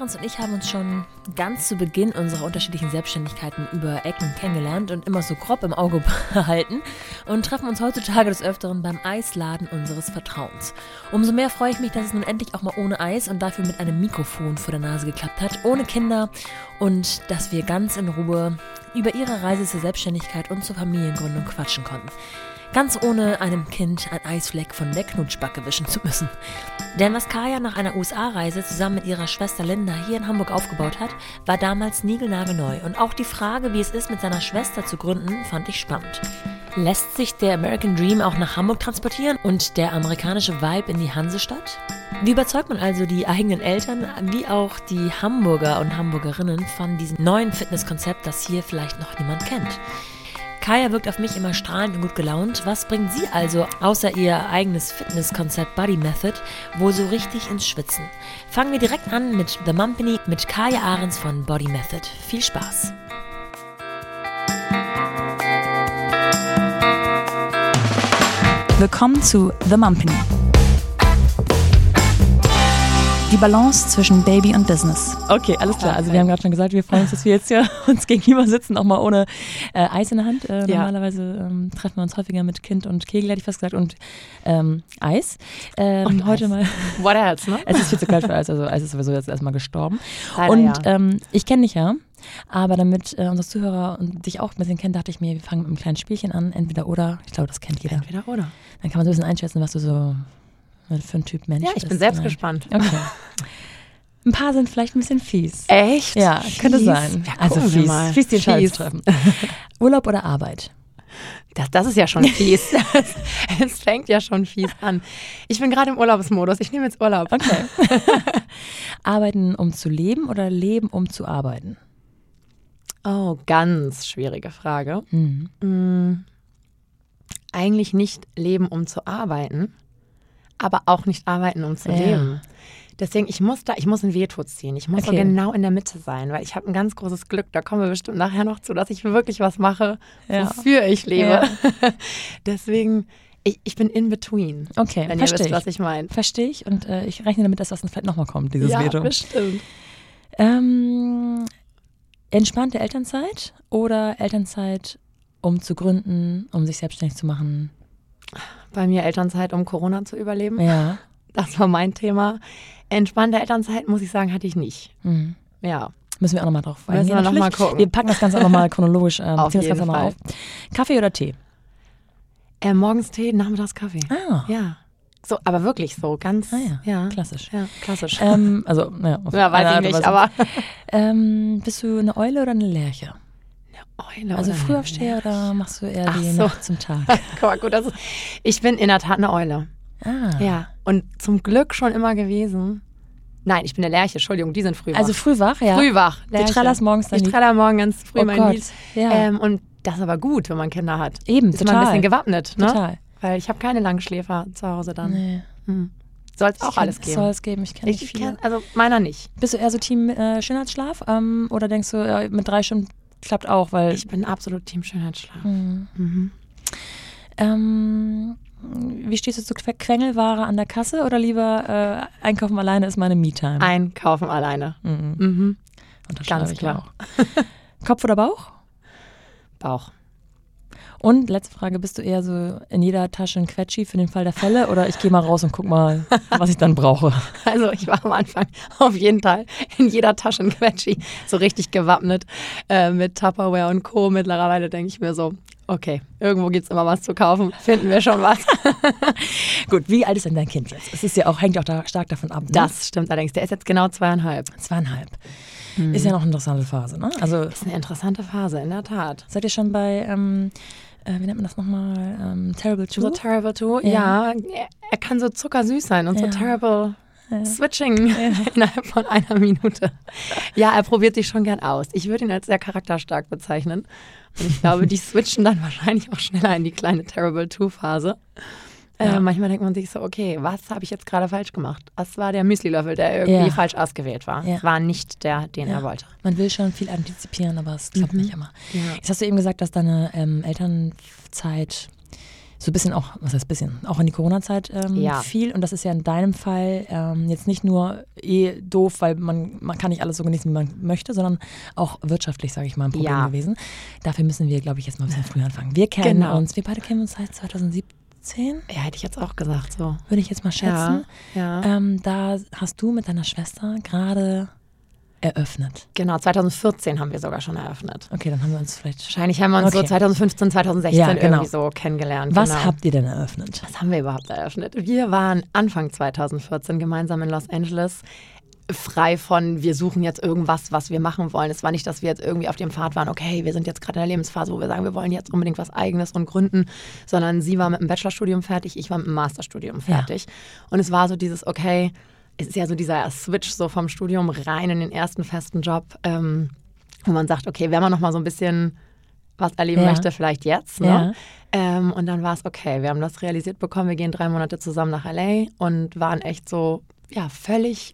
Ahrens und ich haben uns schon ganz zu Beginn unserer unterschiedlichen Selbstständigkeiten über Ecken kennengelernt und immer so grob im Auge behalten und treffen uns heutzutage des Öfteren beim Eisladen unseres Vertrauens. Umso mehr freue ich mich, dass es nun endlich auch mal ohne Eis und dafür mit einem Mikrofon vor der Nase geklappt hat, ohne Kinder, und dass wir ganz in Ruhe über ihre Reise zur Selbstständigkeit und zur Familiengründung quatschen konnten. Ganz ohne einem Kind ein Eisfleck von der Knutschbacke wischen zu müssen. Denn was Kaya nach einer USA-Reise zusammen mit ihrer Schwester Linda hier in Hamburg aufgebaut hat, war damals niegelnagelneu. Und auch die Frage, wie es ist, mit seiner Schwester zu gründen, fand ich spannend. Lässt sich der American Dream auch nach Hamburg transportieren und der amerikanische Vibe in die Hansestadt? Wie überzeugt man also die eigenen Eltern, wie auch die Hamburger und Hamburgerinnen von diesem neuen Fitnesskonzept, das hier vielleicht noch niemand kennt? Kaya wirkt auf mich immer strahlend und gut gelaunt. Was bringt sie also außer ihr eigenes Fitnesskonzept Body Method wohl so richtig ins Schwitzen? Fangen wir direkt an mit The Mumpany mit Kaya Ahrens von Body Method. Viel Spaß! Willkommen zu The Mumpany. Die Balance zwischen Baby und Business. Okay, alles klar. Also wir haben gerade schon gesagt, wir freuen uns, dass wir jetzt hier uns gegenüber sitzen, auch mal ohne Eis in der Hand. Normalerweise treffen wir uns häufiger mit Kind und Kegel, hätte ich fast gesagt, und Eis. Und heute Eis. mal. What else, ne? Es ist viel zu kalt für Eis, also Eis ist sowieso jetzt erstmal gestorben. Leider, und ich kenne dich ja, aber damit unsere Zuhörer und dich auch ein bisschen kennen, dachte ich mir, wir fangen mit einem kleinen Spielchen an, entweder oder. Ich glaube, das kennt jeder. Entweder oder. Dann kann man so ein bisschen einschätzen, was du so für ein Typ Mensch Ja, ich bin selbst gespannt. Okay. Ein paar sind vielleicht ein bisschen fies. Echt? Ja, fies? könnte sein. Ja, also fies die Entscheidung zu treffen. Urlaub oder Arbeit? Das ist ja schon fies. Es fängt ja schon fies an. Ich bin gerade im Urlaubsmodus. Ich nehme jetzt Urlaub. Okay. Arbeiten, um zu leben oder leben, um zu arbeiten? Oh, ganz schwierige Frage. Eigentlich nicht leben, um zu arbeiten, aber auch nicht arbeiten, um zu leben. Deswegen, ich muss ein Veto ziehen. Ich muss so genau in der Mitte sein, weil ich habe ein ganz großes Glück, da kommen wir bestimmt nachher noch zu, dass ich wirklich was mache, wofür ich lebe. Ja. Deswegen, ich bin in between. Okay, wenn ihr wisst, was ich meine. Verstehe ich, und ich rechne damit, dass das vielleicht nochmal kommt, dieses Veto. Ja, bestimmt. Entspannte Elternzeit oder Elternzeit, um zu gründen, um sich selbstständig zu machen? Bei mir Elternzeit, um Corona zu überleben. Ja. Das war mein Thema. Entspannte Elternzeit, muss ich sagen, hatte ich nicht. Mhm. Ja. Müssen wir auch nochmal drauf eingehen. Müssen wir nochmal gucken. Wir packen das Ganze auch nochmal chronologisch, auf ziehen das jeden Ganze Fall. mal auf. Kaffee oder Tee? Morgens Tee, nachmittags Kaffee. Ah. Ja. So, aber wirklich so, ganz, klassisch. Ja, klassisch. Also, weiß ich nicht, aber. Bist du eine Eule oder eine Lerche? Eule also oder Frühaufsteher oder machst du eher die Nacht zum Tag? Guck mal, gut, ich bin in der Tat eine Eule. Ah. Ja, und zum Glück schon immer gewesen. Nein, ich bin eine Lerche, Entschuldigung, die sind frühwach. Also frühwach, ja. Frühwach, Lerche. Du trallerst morgens dann Ich traller morgen ganz früh mein Lied. Ja. Und das ist aber gut, wenn man Kinder hat. Eben, ist total. man ein bisschen gewappnet, ne? Total. Weil ich habe keine Langschläfer zu Hause dann. Nee. Soll es auch alles geben? Soll es geben, ich kenne nicht viele. Also meiner nicht. Bist du eher so Team Schönheitsschlaf oder denkst du, mit 3 Stunden klappt auch? Weil ich bin absolut Team Schönheitsschlaf. Wie stehst du zu Quengelware an der Kasse oder lieber einkaufen alleine ist meine Me-Time? Einkaufen alleine. Ganz klar. Kopf oder Bauch? Bauch. Und letzte Frage, bist du eher so in jeder Tasche ein Quetschi für den Fall der Fälle oder ich gehe mal raus und guck mal, was ich dann brauche? Also ich war am Anfang auf jeden Fall in jeder Tasche ein Quetschi, so richtig gewappnet mit Tupperware und Co. Mittlerweile denke ich mir so, okay, irgendwo gibt es immer was zu kaufen, finden wir schon was. Gut, wie alt ist denn dein Kind jetzt? Es ist ja auch, hängt auch da stark davon ab. Ne? Das stimmt allerdings, der ist jetzt genau 2,5. 2,5. Ist ja noch eine interessante Phase, ne? Also ist eine interessante Phase, in der Tat. Seid ihr schon bei, wie nennt man das nochmal, Terrible 2? So Terrible 2, ja. Er kann so zuckersüß sein und so Terrible Switching innerhalb von 1 Minute. Ja, er probiert sich schon gern aus. Ich würde ihn als sehr charakterstark bezeichnen. Und ich glaube, die switchen dann wahrscheinlich auch schneller in die kleine Terrible 2 Phase. Manchmal denkt man sich so, okay, was habe ich jetzt gerade falsch gemacht? Was war der Müslilöffel, der irgendwie falsch ausgewählt war? Es war nicht der, den er wollte. Man will schon viel antizipieren, aber es klappt nicht immer. Ja. Jetzt hast du eben gesagt, dass deine Elternzeit so ein bisschen auch, was heißt bisschen, auch in die Corona-Zeit fiel. Und das ist ja in deinem Fall jetzt nicht nur doof, weil man kann nicht alles so genießen, wie man möchte, sondern auch wirtschaftlich, sage ich mal, ein Problem gewesen. Dafür müssen wir, glaube ich, jetzt mal ein bisschen früher anfangen. Wir kennen uns, wir beide kennen uns seit 2017. Ja, hätte ich jetzt auch gesagt, so. Würde ich jetzt mal schätzen. Ja. Da hast du mit deiner Schwester gerade eröffnet. Genau, 2014 haben wir sogar schon eröffnet. Okay, dann haben wir uns vielleicht... Wahrscheinlich haben wir uns so 2015, 2016 irgendwie so kennengelernt. Was habt ihr denn eröffnet? Was haben wir überhaupt eröffnet? Wir waren Anfang 2014 gemeinsam in Los Angeles, frei von, wir suchen jetzt irgendwas, was wir machen wollen. Es war nicht, dass wir jetzt irgendwie auf dem Pfad waren, okay, wir sind jetzt gerade in der Lebensphase, wo wir sagen, wir wollen jetzt unbedingt was Eigenes und gründen, sondern sie war mit dem Bachelorstudium fertig, ich war mit dem Masterstudium fertig. Und es war so dieses, okay, es ist ja so dieser Switch so vom Studium rein in den ersten festen Job, wo man sagt, okay, wenn man noch mal so ein bisschen was erleben möchte, vielleicht jetzt. Ne? Und dann war es okay, wir haben das realisiert bekommen, wir gehen 3 Monate zusammen nach LA und waren echt so, völlig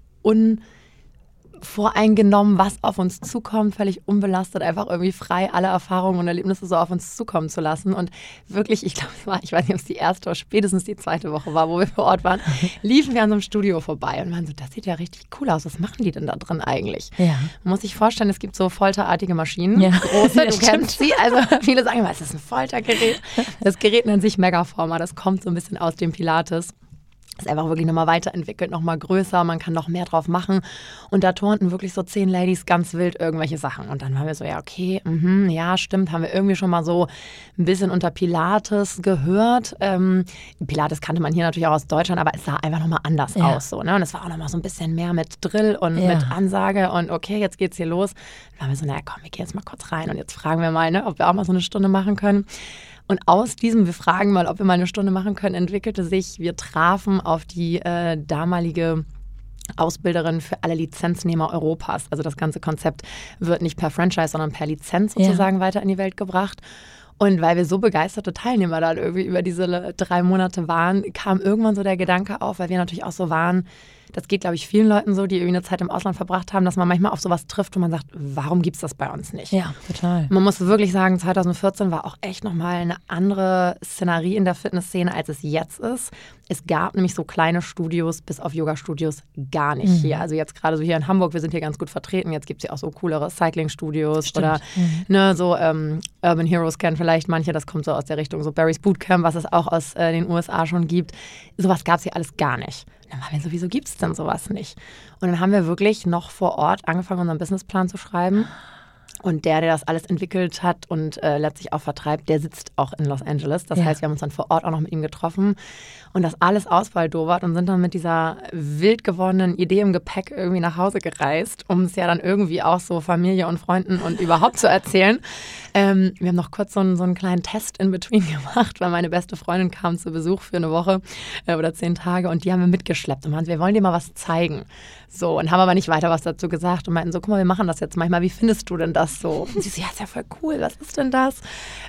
unvoreingenommen, was auf uns zukommt, völlig unbelastet, einfach irgendwie frei alle Erfahrungen und Erlebnisse so auf uns zukommen zu lassen. Und wirklich, ich glaube, ich weiß nicht, ob es die erste oder spätestens die 2. Woche war, wo wir vor Ort waren, liefen wir an so einem Studio vorbei und waren so, das sieht ja richtig cool aus, was machen die denn da drin eigentlich? Ja. Man muss sich vorstellen, es gibt so folterartige Maschinen, große, du kennst sie, also viele sagen immer, es ist ein Foltergerät. Das Gerät nennt sich Megaformer, das kommt so ein bisschen aus dem Pilates. Ist einfach wirklich nochmal weiterentwickelt, nochmal größer, man kann noch mehr drauf machen. Und da turnten wirklich so 10 Ladies ganz wild irgendwelche Sachen. Und dann waren wir so, ja, okay, ja, stimmt, haben wir irgendwie schon mal so ein bisschen unter Pilates gehört. Pilates kannte man hier natürlich auch aus Deutschland, aber es sah einfach nochmal anders aus. So, ne? Und es war auch nochmal so ein bisschen mehr mit Drill und mit Ansage und okay, jetzt geht's hier los. Dann waren wir so, naja, komm, wir gehen jetzt mal kurz rein und jetzt fragen wir mal, ne, ob wir auch mal so eine Stunde machen können. Und aus diesem, wir fragen mal, ob wir mal eine Stunde machen können, entwickelte sich, wir trafen auf die damalige Ausbilderin für alle Lizenznehmer Europas. Also das ganze Konzept wird nicht per Franchise, sondern per Lizenz sozusagen weiter in die Welt gebracht. Und weil wir so begeisterte Teilnehmer dann irgendwie über diese 3 Monate waren, kam irgendwann so der Gedanke auf, weil wir natürlich auch so waren, das geht, glaube ich, vielen Leuten so, die irgendwie eine Zeit im Ausland verbracht haben, dass man manchmal auf sowas trifft und man sagt, warum gibt es das bei uns nicht? Ja, total. Man muss wirklich sagen, 2014 war auch echt nochmal eine andere Szenerie in der Fitnessszene, als es jetzt ist. Es gab nämlich so kleine Studios, bis auf Yoga-Studios, gar nicht hier. Also jetzt gerade so hier in Hamburg, wir sind hier ganz gut vertreten. Jetzt gibt es ja auch so coolere Cycling-Studios oder so Urban Heroes kennen vielleicht manche. Das kommt so aus der Richtung so Barry's Bootcamp, was es auch aus den USA schon gibt. Sowas gab es hier alles gar nicht. Dann waren wir so, wieso gibt es denn sowas nicht? Und dann haben wir wirklich noch vor Ort angefangen, unseren Businessplan zu schreiben. Und der das alles entwickelt hat und letztlich auch vertreibt, der sitzt auch in Los Angeles. Das heißt, wir haben uns dann vor Ort auch noch mit ihm getroffen und das alles ausbaldowert und sind dann mit dieser wild gewordenen Idee im Gepäck irgendwie nach Hause gereist, um es ja dann irgendwie auch so Familie und Freunden und überhaupt zu erzählen. Wir haben noch kurz so einen kleinen Test in between gemacht, weil meine beste Freundin kam zu Besuch für eine Woche oder 10 Tage und die haben wir mitgeschleppt und meinten, wir wollen dir mal was zeigen. So, und haben aber nicht weiter was dazu gesagt und meinten so, guck mal, wir machen das jetzt manchmal, wie findest du denn das so? Und sie so, ja, ist ja voll cool, was ist denn das?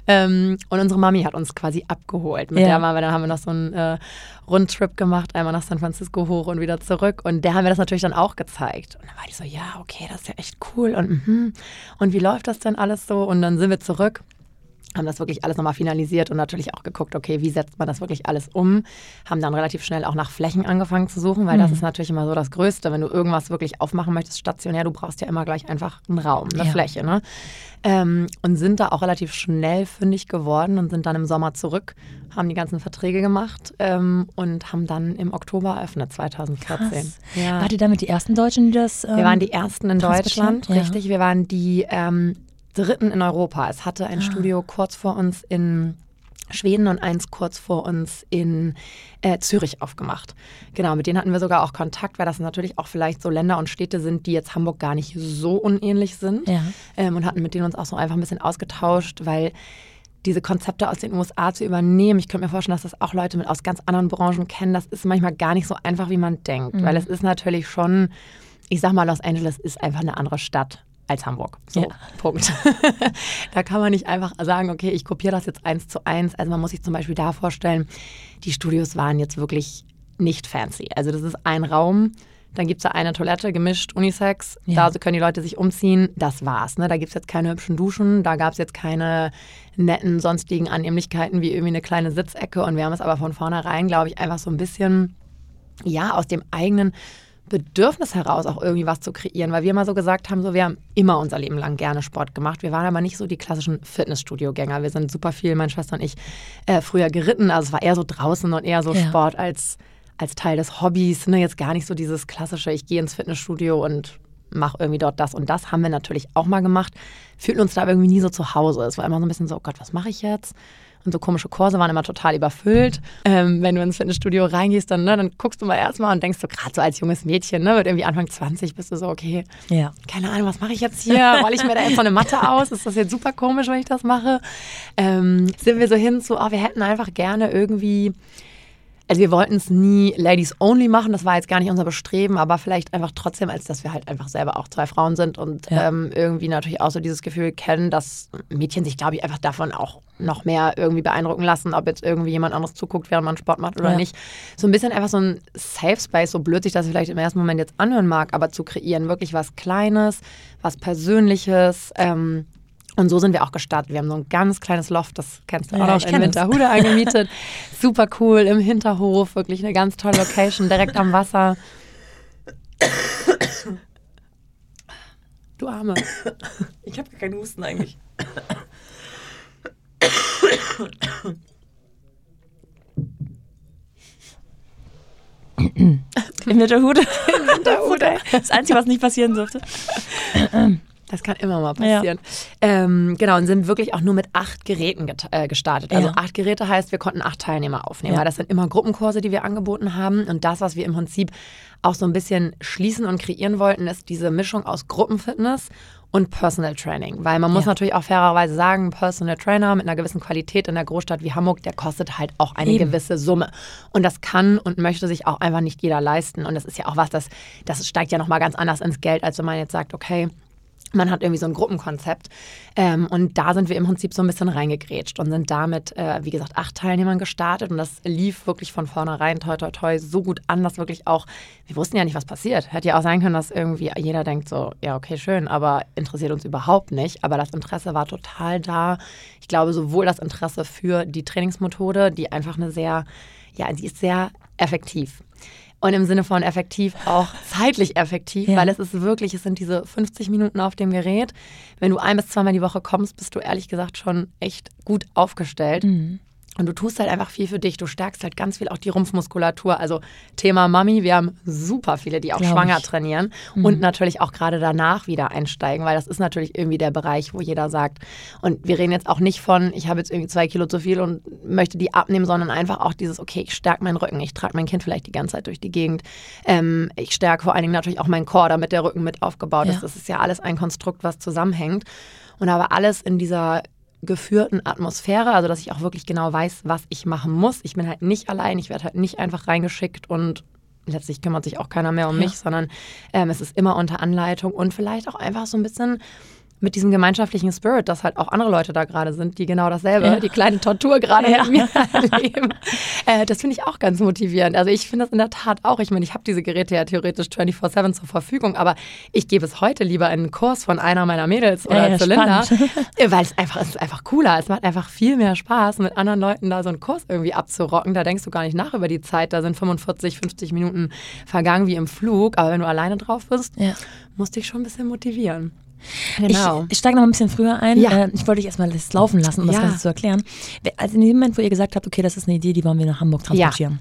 Und unsere Mami hat uns quasi abgeholt. Mit der waren wir, dann haben wir noch so einen Rundtrip gemacht, einmal nach San Francisco hoch und wieder zurück und der haben wir das natürlich dann auch gezeigt. Und dann war die so, ja, okay, das ist ja echt cool und wie läuft das denn alles so? Und dann sind wir zurück, haben das wirklich alles nochmal finalisiert und natürlich auch geguckt, okay, wie setzt man das wirklich alles um? Haben dann relativ schnell auch nach Flächen angefangen zu suchen, weil das ist natürlich immer so das Größte. Wenn du irgendwas wirklich aufmachen möchtest, stationär, du brauchst ja immer gleich einfach einen Raum, eine Fläche, ne? Und sind da auch relativ schnell fündig geworden und sind dann im Sommer zurück, haben die ganzen Verträge gemacht und haben dann im Oktober eröffnet, 2014. Krass. Ja. Wart ihr damit die ersten Deutschen, die das wir waren die ersten in Deutschland, richtig. Wir waren die Dritten in Europa. Es hatte ein Studio kurz vor uns in Schweden und eins kurz vor uns in Zürich aufgemacht. Genau, mit denen hatten wir sogar auch Kontakt, weil das natürlich auch vielleicht so Länder und Städte sind, die jetzt Hamburg gar nicht so unähnlich sind. Und hatten mit denen uns auch so einfach ein bisschen ausgetauscht, weil diese Konzepte aus den USA zu übernehmen, ich könnte mir vorstellen, dass das auch Leute aus ganz anderen Branchen kennen, das ist manchmal gar nicht so einfach, wie man denkt. Weil es ist natürlich schon, ich sag mal, Los Angeles ist einfach eine andere Stadt als Hamburg. So, Punkt. Da kann man nicht einfach sagen, okay, ich kopiere das jetzt 1:1. Also man muss sich zum Beispiel da vorstellen, die Studios waren jetzt wirklich nicht fancy. Also das ist ein Raum, Dann gibt es da eine Toilette, gemischt, Unisex. Da können die Leute sich umziehen. Das war's. Ne? Da gibt es jetzt keine hübschen Duschen. Da gab es jetzt keine netten sonstigen Annehmlichkeiten wie irgendwie eine kleine Sitzecke. Und wir haben es aber von vornherein, glaube ich, einfach so ein bisschen aus dem eigenen Bedürfnis heraus auch irgendwie was zu kreieren, weil wir immer so gesagt haben, so wir haben immer unser Leben lang gerne Sport gemacht. Wir waren aber nicht so die klassischen Fitnessstudio-Gänger. Wir sind super viel, meine Schwester und ich, früher geritten. Also es war eher so draußen und eher so Sport als Teil des Hobbys. Ne? Jetzt gar nicht so dieses klassische, ich gehe ins Fitnessstudio und mache irgendwie dort das und das. Haben wir natürlich auch mal gemacht. Fühlten uns da aber irgendwie nie so zu Hause. Es war immer so ein bisschen so, oh Gott, was mache ich jetzt? Und so komische Kurse waren immer total überfüllt. Wenn du ins Fitnessstudio reingehst, dann guckst du mal erstmal und denkst so, gerade so als junges Mädchen, ne, mit irgendwie Anfang 20 bist du so, okay, keine Ahnung, was mache ich jetzt hier? Rolle ich mir da jetzt so eine Matte aus? Ist das jetzt super komisch, wenn ich das mache? Sind wir so hin zu, wir hätten einfach gerne irgendwie... Also wir wollten es nie Ladies Only machen, das war jetzt gar nicht unser Bestreben, aber vielleicht einfach trotzdem, als dass wir halt einfach selber auch 2 Frauen sind und irgendwie natürlich auch so dieses Gefühl kennen, dass Mädchen sich, glaube ich, einfach davon auch noch mehr irgendwie beeindrucken lassen, ob jetzt irgendwie jemand anderes zuguckt, während man Sport macht oder nicht. So ein bisschen einfach so ein Safe Space, so blöd sich das vielleicht im ersten Moment jetzt anhören mag, aber zu kreieren, wirklich was Kleines, was Persönliches, und so sind wir auch gestartet. Wir haben so ein ganz kleines Loft, das kennst du auch noch, in Winterhude angemietet. Super cool, im Hinterhof, wirklich eine ganz tolle Location, direkt am Wasser. Du Arme. Ich habe gar keinen Husten eigentlich. In Winterhude. Das Einzige, was nicht passieren durfte. Das kann immer mal passieren. Genau, und sind wirklich auch nur mit 8 Geräten gestartet. Also 8 Geräte heißt, wir konnten 8 Teilnehmer aufnehmen. Weil das sind immer Gruppenkurse, die wir angeboten haben. Und das, was wir im Prinzip auch so ein bisschen schließen und kreieren wollten, ist diese Mischung aus Gruppenfitness und Personal Training. Weil man muss natürlich auch fairerweise sagen, ein Personal Trainer mit einer gewissen Qualität in der Großstadt wie Hamburg, der kostet halt auch eine gewisse Summe. Und das kann und möchte sich auch einfach nicht jeder leisten. Und das ist ja auch was, das steigt ja nochmal ganz anders ins Geld, als wenn man jetzt sagt, okay, man hat irgendwie so ein Gruppenkonzept und da sind wir im Prinzip so ein bisschen reingegrätscht und sind damit, wie gesagt, 8 Teilnehmern gestartet und das lief wirklich von vornherein toi toi toi so gut an, dass wirklich auch, wir wussten ja nicht, was passiert. Hätte ja auch sein können, dass irgendwie jeder denkt so, ja okay, schön, aber interessiert uns überhaupt nicht. Aber das Interesse war total da. Ich glaube, sowohl das Interesse für die Trainingsmethode, die einfach die ist sehr effektiv. Und im Sinne von effektiv auch zeitlich effektiv, weil es sind diese 50 Minuten auf dem Gerät. Wenn du 1- bis 2-mal die Woche kommst, bist du ehrlich gesagt schon echt gut aufgestellt. Mhm. Und du tust halt einfach viel für dich. Du stärkst halt ganz viel auch die Rumpfmuskulatur. Also Thema Mami, wir haben super viele, die auch schwanger trainieren und natürlich auch gerade danach wieder einsteigen, weil das ist natürlich irgendwie der Bereich, wo jeder sagt, und wir reden jetzt auch nicht von, ich habe jetzt irgendwie 2 Kilo zu viel und möchte die abnehmen, sondern einfach auch dieses, okay, ich stärke meinen Rücken, ich trage mein Kind vielleicht die ganze Zeit durch die Gegend. Ich stärke vor allen Dingen natürlich auch meinen Core, damit der Rücken mit aufgebaut ist. Das ist ja alles ein Konstrukt, was zusammenhängt. Und aber alles in dieser geführten Atmosphäre, also dass ich auch wirklich genau weiß, was ich machen muss. Ich bin halt nicht allein, ich werde halt nicht einfach reingeschickt und letztlich kümmert sich auch keiner mehr um mich, sondern es ist immer unter Anleitung und vielleicht auch einfach so ein bisschen mit diesem gemeinschaftlichen Spirit, dass halt auch andere Leute da gerade sind, die genau dasselbe, die kleine Tortur gerade mit mir erleben. Das finde ich auch ganz motivierend. Also ich finde das in der Tat auch. Ich meine, ich habe diese Geräte ja theoretisch 24/7 zur Verfügung, aber ich gebe es heute lieber in einen Kurs von einer meiner Mädels oder Zylinder, weil es ist einfach cooler. Es macht einfach viel mehr Spaß, mit anderen Leuten da so einen Kurs irgendwie abzurocken. Da denkst du gar nicht nach über die Zeit. Da sind 45, 50 Minuten vergangen wie im Flug. Aber wenn du alleine drauf bist, musst du dich schon ein bisschen motivieren. Genau. Ich steige noch ein bisschen früher ein. Ja. Ich wollte dich erstmal das laufen lassen, um das Ganze zu erklären. Also in dem Moment, wo ihr gesagt habt, okay, das ist eine Idee, die wollen wir nach Hamburg transportieren.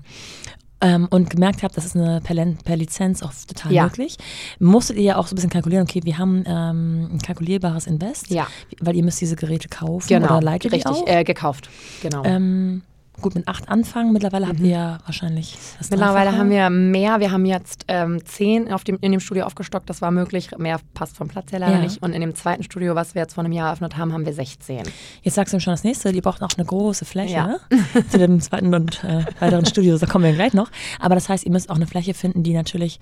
Und gemerkt habt, das ist per Lizenz auch total möglich, musstet ihr ja auch so ein bisschen kalkulieren, okay, wir haben ein kalkulierbares Invest, weil ihr müsst diese Geräte kaufen oder leitet ihr auch? Richtig, gekauft, genau. Gut, mit 8 anfangen. Mittlerweile habt ihr ja wahrscheinlich das Mittlerweile haben wir mehr. Wir haben jetzt 10 in dem Studio aufgestockt. Das war möglich. Mehr passt vom Platz her leider nicht. Und in dem zweiten Studio, was wir jetzt vor einem Jahr eröffnet haben, haben wir 16. Jetzt sagst du schon das nächste. Die brauchen auch eine große Fläche, ne? Zu dem zweiten und weiteren Studio. Da kommen wir gleich noch. Aber das heißt, ihr müsst auch eine Fläche finden, die natürlich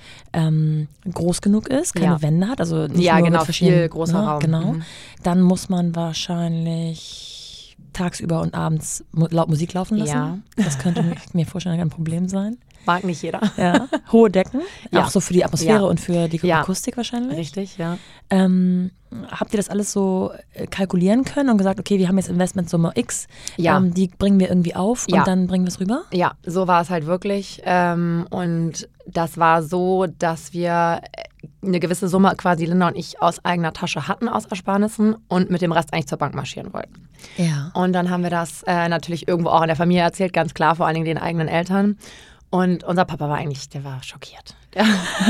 groß genug ist, keine Wände hat. Also nicht nur genau, mit verschiedenen, viel großer Raum. Genau. Dann muss man wahrscheinlich tagsüber und abends laut Musik laufen lassen. Ja. Das könnte mir vorstellen, ein Problem sein. Mag nicht jeder. Ja. Hohe Decken, Ja. auch so für die Atmosphäre Ja. und für die Ja. Akustik wahrscheinlich. Richtig, ja. Habt ihr das alles so kalkulieren können und gesagt, okay, wir haben jetzt Investmentsumme X, Ja. die bringen wir irgendwie auf Ja. und dann bringen wir es rüber? Ja, so war es halt wirklich. Und das war so, dass wir eine gewisse Summe quasi Linda und ich aus eigener Tasche hatten, aus Ersparnissen und mit dem Rest eigentlich zur Bank marschieren wollten. Ja. Und dann haben wir das natürlich irgendwo auch in der Familie erzählt, ganz klar, vor allen Dingen den eigenen Eltern. Und unser Papa war eigentlich, der war schockiert. Der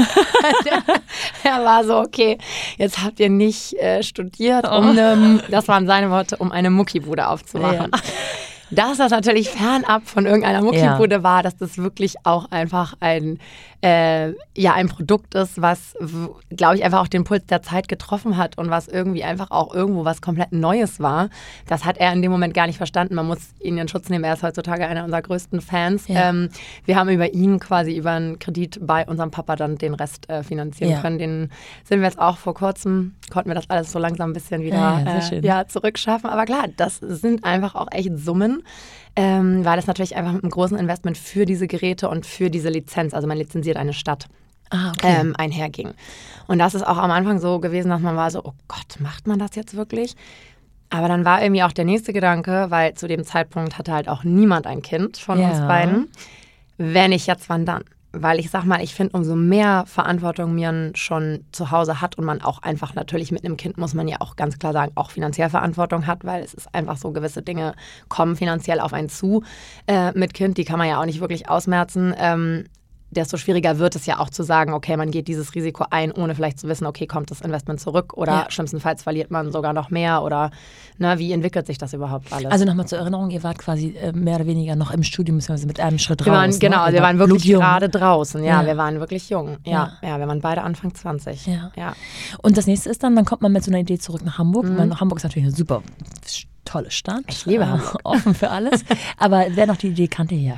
war so, okay, jetzt habt ihr nicht studiert, das waren seine Worte, um eine Muckibude aufzumachen. Ja. Dass das natürlich fernab von irgendeiner Muckibude war, dass das wirklich auch einfach ein Produkt ist, was, glaube ich, einfach auch den Puls der Zeit getroffen hat und was irgendwie einfach auch irgendwo was komplett Neues war. Das hat er in dem Moment gar nicht verstanden. Man muss ihn in Schutz nehmen. Er ist heutzutage einer unserer größten Fans. Ja. Wir haben über ihn quasi über einen Kredit bei unserem Papa dann den Rest finanzieren können. Den sind wir jetzt auch vor kurzem, konnten wir das alles so langsam ein bisschen wieder zurückschaffen. Aber klar, das sind einfach auch echt Summen. Weil das natürlich einfach mit einem großen Investment für diese Geräte und für diese Lizenz, also man lizenziert eine Stadt, einherging. Und das ist auch am Anfang so gewesen, dass man war so, oh Gott, macht man das jetzt wirklich? Aber dann war irgendwie auch der nächste Gedanke, weil zu dem Zeitpunkt hatte halt auch niemand ein Kind von uns beiden. Wenn nicht jetzt, wann dann? Weil ich sag mal, ich finde, umso mehr Verantwortung man schon zu Hause hat und man auch einfach natürlich mit einem Kind, muss man ja auch ganz klar sagen, auch finanziell Verantwortung hat, weil es ist einfach so, gewisse Dinge kommen finanziell auf einen zu mit Kind, die kann man ja auch nicht wirklich ausmerzen. Desto schwieriger wird es ja auch zu sagen, okay, man geht dieses Risiko ein, ohne vielleicht zu wissen, okay, kommt das Investment zurück oder schlimmstenfalls verliert man sogar noch mehr oder wie entwickelt sich das überhaupt alles? Also nochmal zur Erinnerung, ihr wart quasi mehr oder weniger noch im Studium, beziehungsweise mit einem Schritt raus. Wir waren wirklich blutjung. gerade draußen, wir waren wirklich jung. Ja, wir waren beide Anfang 20. Ja. Und das nächste ist dann kommt man mit so einer Idee zurück nach Hamburg. Hamburg ist natürlich eine super tolle Stadt. Ich liebe Hamburg. Offen für alles. Aber wer noch die Idee kannte hier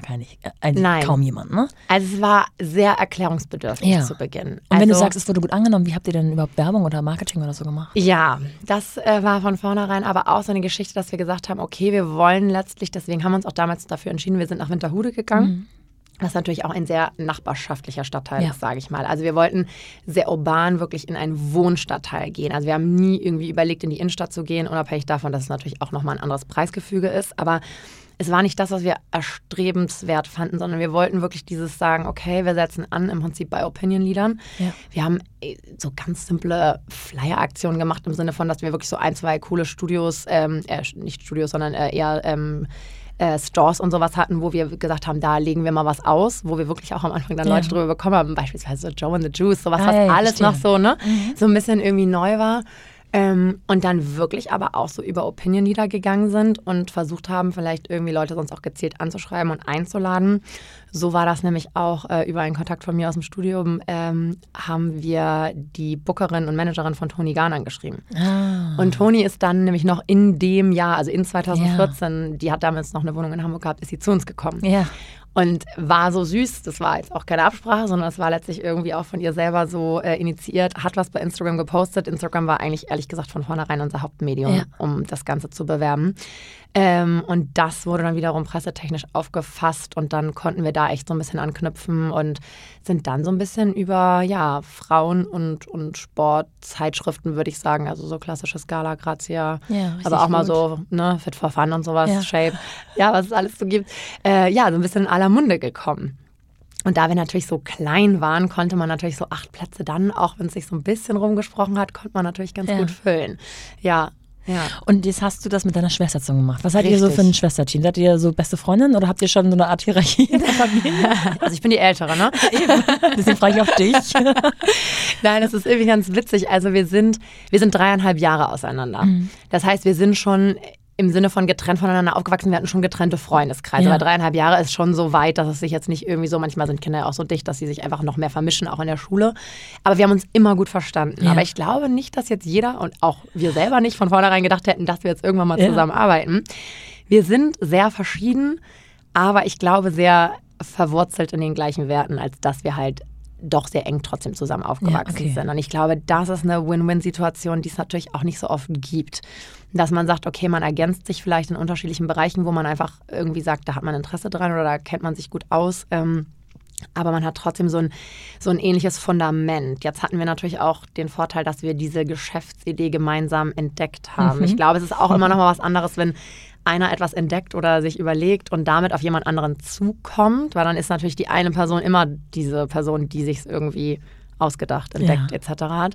ja kaum jemand, ne? Also es war sehr erklärungsbedürftig zu Beginn. Und wenn du sagst, es wurde gut angenommen, wie habt ihr denn überhaupt Werbung oder Marketing oder so gemacht? Ja, das war von vornherein aber auch so eine Geschichte, dass wir gesagt haben, okay, wir wollen letztlich, deswegen haben wir uns auch damals dafür entschieden, wir sind nach Winterhude gegangen. Was natürlich auch ein sehr nachbarschaftlicher Stadtteil ist, sage ich mal. Also wir wollten sehr urban wirklich in einen Wohnstadtteil gehen. Also wir haben nie irgendwie überlegt, in die Innenstadt zu gehen, unabhängig davon, dass es natürlich auch nochmal ein anderes Preisgefüge ist. Aber es war nicht das, was wir erstrebenswert fanden, sondern wir wollten wirklich dieses sagen, okay, wir setzen an im Prinzip bei Opinion-Leadern. Ja. Wir haben so ganz simple Flyer-Aktionen gemacht im Sinne von, dass wir wirklich so 1, 2 coole Studios, nicht Studios, sondern eher Stores und sowas hatten, wo wir gesagt haben, da legen wir mal was aus, wo wir wirklich auch am Anfang dann Leute drüber bekommen haben, beispielsweise so Joe and the Juice, sowas, was alles noch so, so ein bisschen irgendwie neu war. Und dann wirklich aber auch so über Opinion-Leader gegangen sind und versucht haben, vielleicht irgendwie Leute sonst auch gezielt anzuschreiben und einzuladen. So war das nämlich auch über einen Kontakt von mir aus dem Studium, haben wir die Bookerin und Managerin von Toni Garn angeschrieben. Und Toni ist dann nämlich noch in dem Jahr, also in 2014, die hat damals noch eine Wohnung in Hamburg gehabt, ist sie zu uns gekommen. Ja. Und war so süß, das war jetzt auch keine Absprache, sondern es war letztlich irgendwie auch von ihr selber so initiiert, hat was bei Instagram gepostet. Instagram war eigentlich ehrlich gesagt von vornherein unser Hauptmedium, um das Ganze zu bewerben. Und das wurde dann wiederum pressetechnisch aufgefasst und dann konnten wir da echt so ein bisschen anknüpfen und sind dann so ein bisschen über Frauen- und Sportzeitschriften, würde ich sagen, also so klassisches Gala, Grazia, aber auch mal so Fit for Fun und sowas, Shape, was es alles so gibt, so ein bisschen in aller Munde gekommen. Und da wir natürlich so klein waren, konnte man natürlich so 8 Plätze dann, auch wenn es sich so ein bisschen rumgesprochen hat, konnte man natürlich ganz gut füllen. Ja. Und jetzt hast du das mit deiner Schwester zusammen gemacht. Was seid ihr so für ein Schwesterteam? Seid ihr so beste Freundinnen oder habt ihr schon so eine Art Hierarchie in der Familie? Also ich bin die Ältere, ne? Deswegen frage ich auch dich. Nein, das ist irgendwie ganz witzig. Also wir sind 3,5 Jahre auseinander. Das heißt, wir sind schon im Sinne von getrennt voneinander aufgewachsen. Wir hatten schon getrennte Freundeskreise. Aber 3,5 Jahre ist schon so weit, dass es sich jetzt nicht irgendwie so, manchmal sind Kinder ja auch so dicht, dass sie sich einfach noch mehr vermischen, auch in der Schule. Aber wir haben uns immer gut verstanden. Ja. Aber ich glaube nicht, dass jetzt jeder und auch wir selber nicht von vornherein gedacht hätten, dass wir jetzt irgendwann mal zusammenarbeiten. Wir sind sehr verschieden, aber ich glaube sehr verwurzelt in den gleichen Werten, als dass wir halt doch sehr eng trotzdem zusammen aufgewachsen sind. Und ich glaube, das ist eine Win-Win-Situation, die es natürlich auch nicht so oft gibt. Dass man sagt, okay, man ergänzt sich vielleicht in unterschiedlichen Bereichen, wo man einfach irgendwie sagt, da hat man Interesse dran oder da kennt man sich gut aus. Aber man hat trotzdem so ein ähnliches Fundament. Jetzt hatten wir natürlich auch den Vorteil, dass wir diese Geschäftsidee gemeinsam entdeckt haben. Ich glaube, es ist auch immer noch mal was anderes, wenn einer etwas entdeckt oder sich überlegt und damit auf jemand anderen zukommt, weil dann ist natürlich die eine Person immer diese Person, die sich irgendwie ausgedacht, entdeckt etc. hat.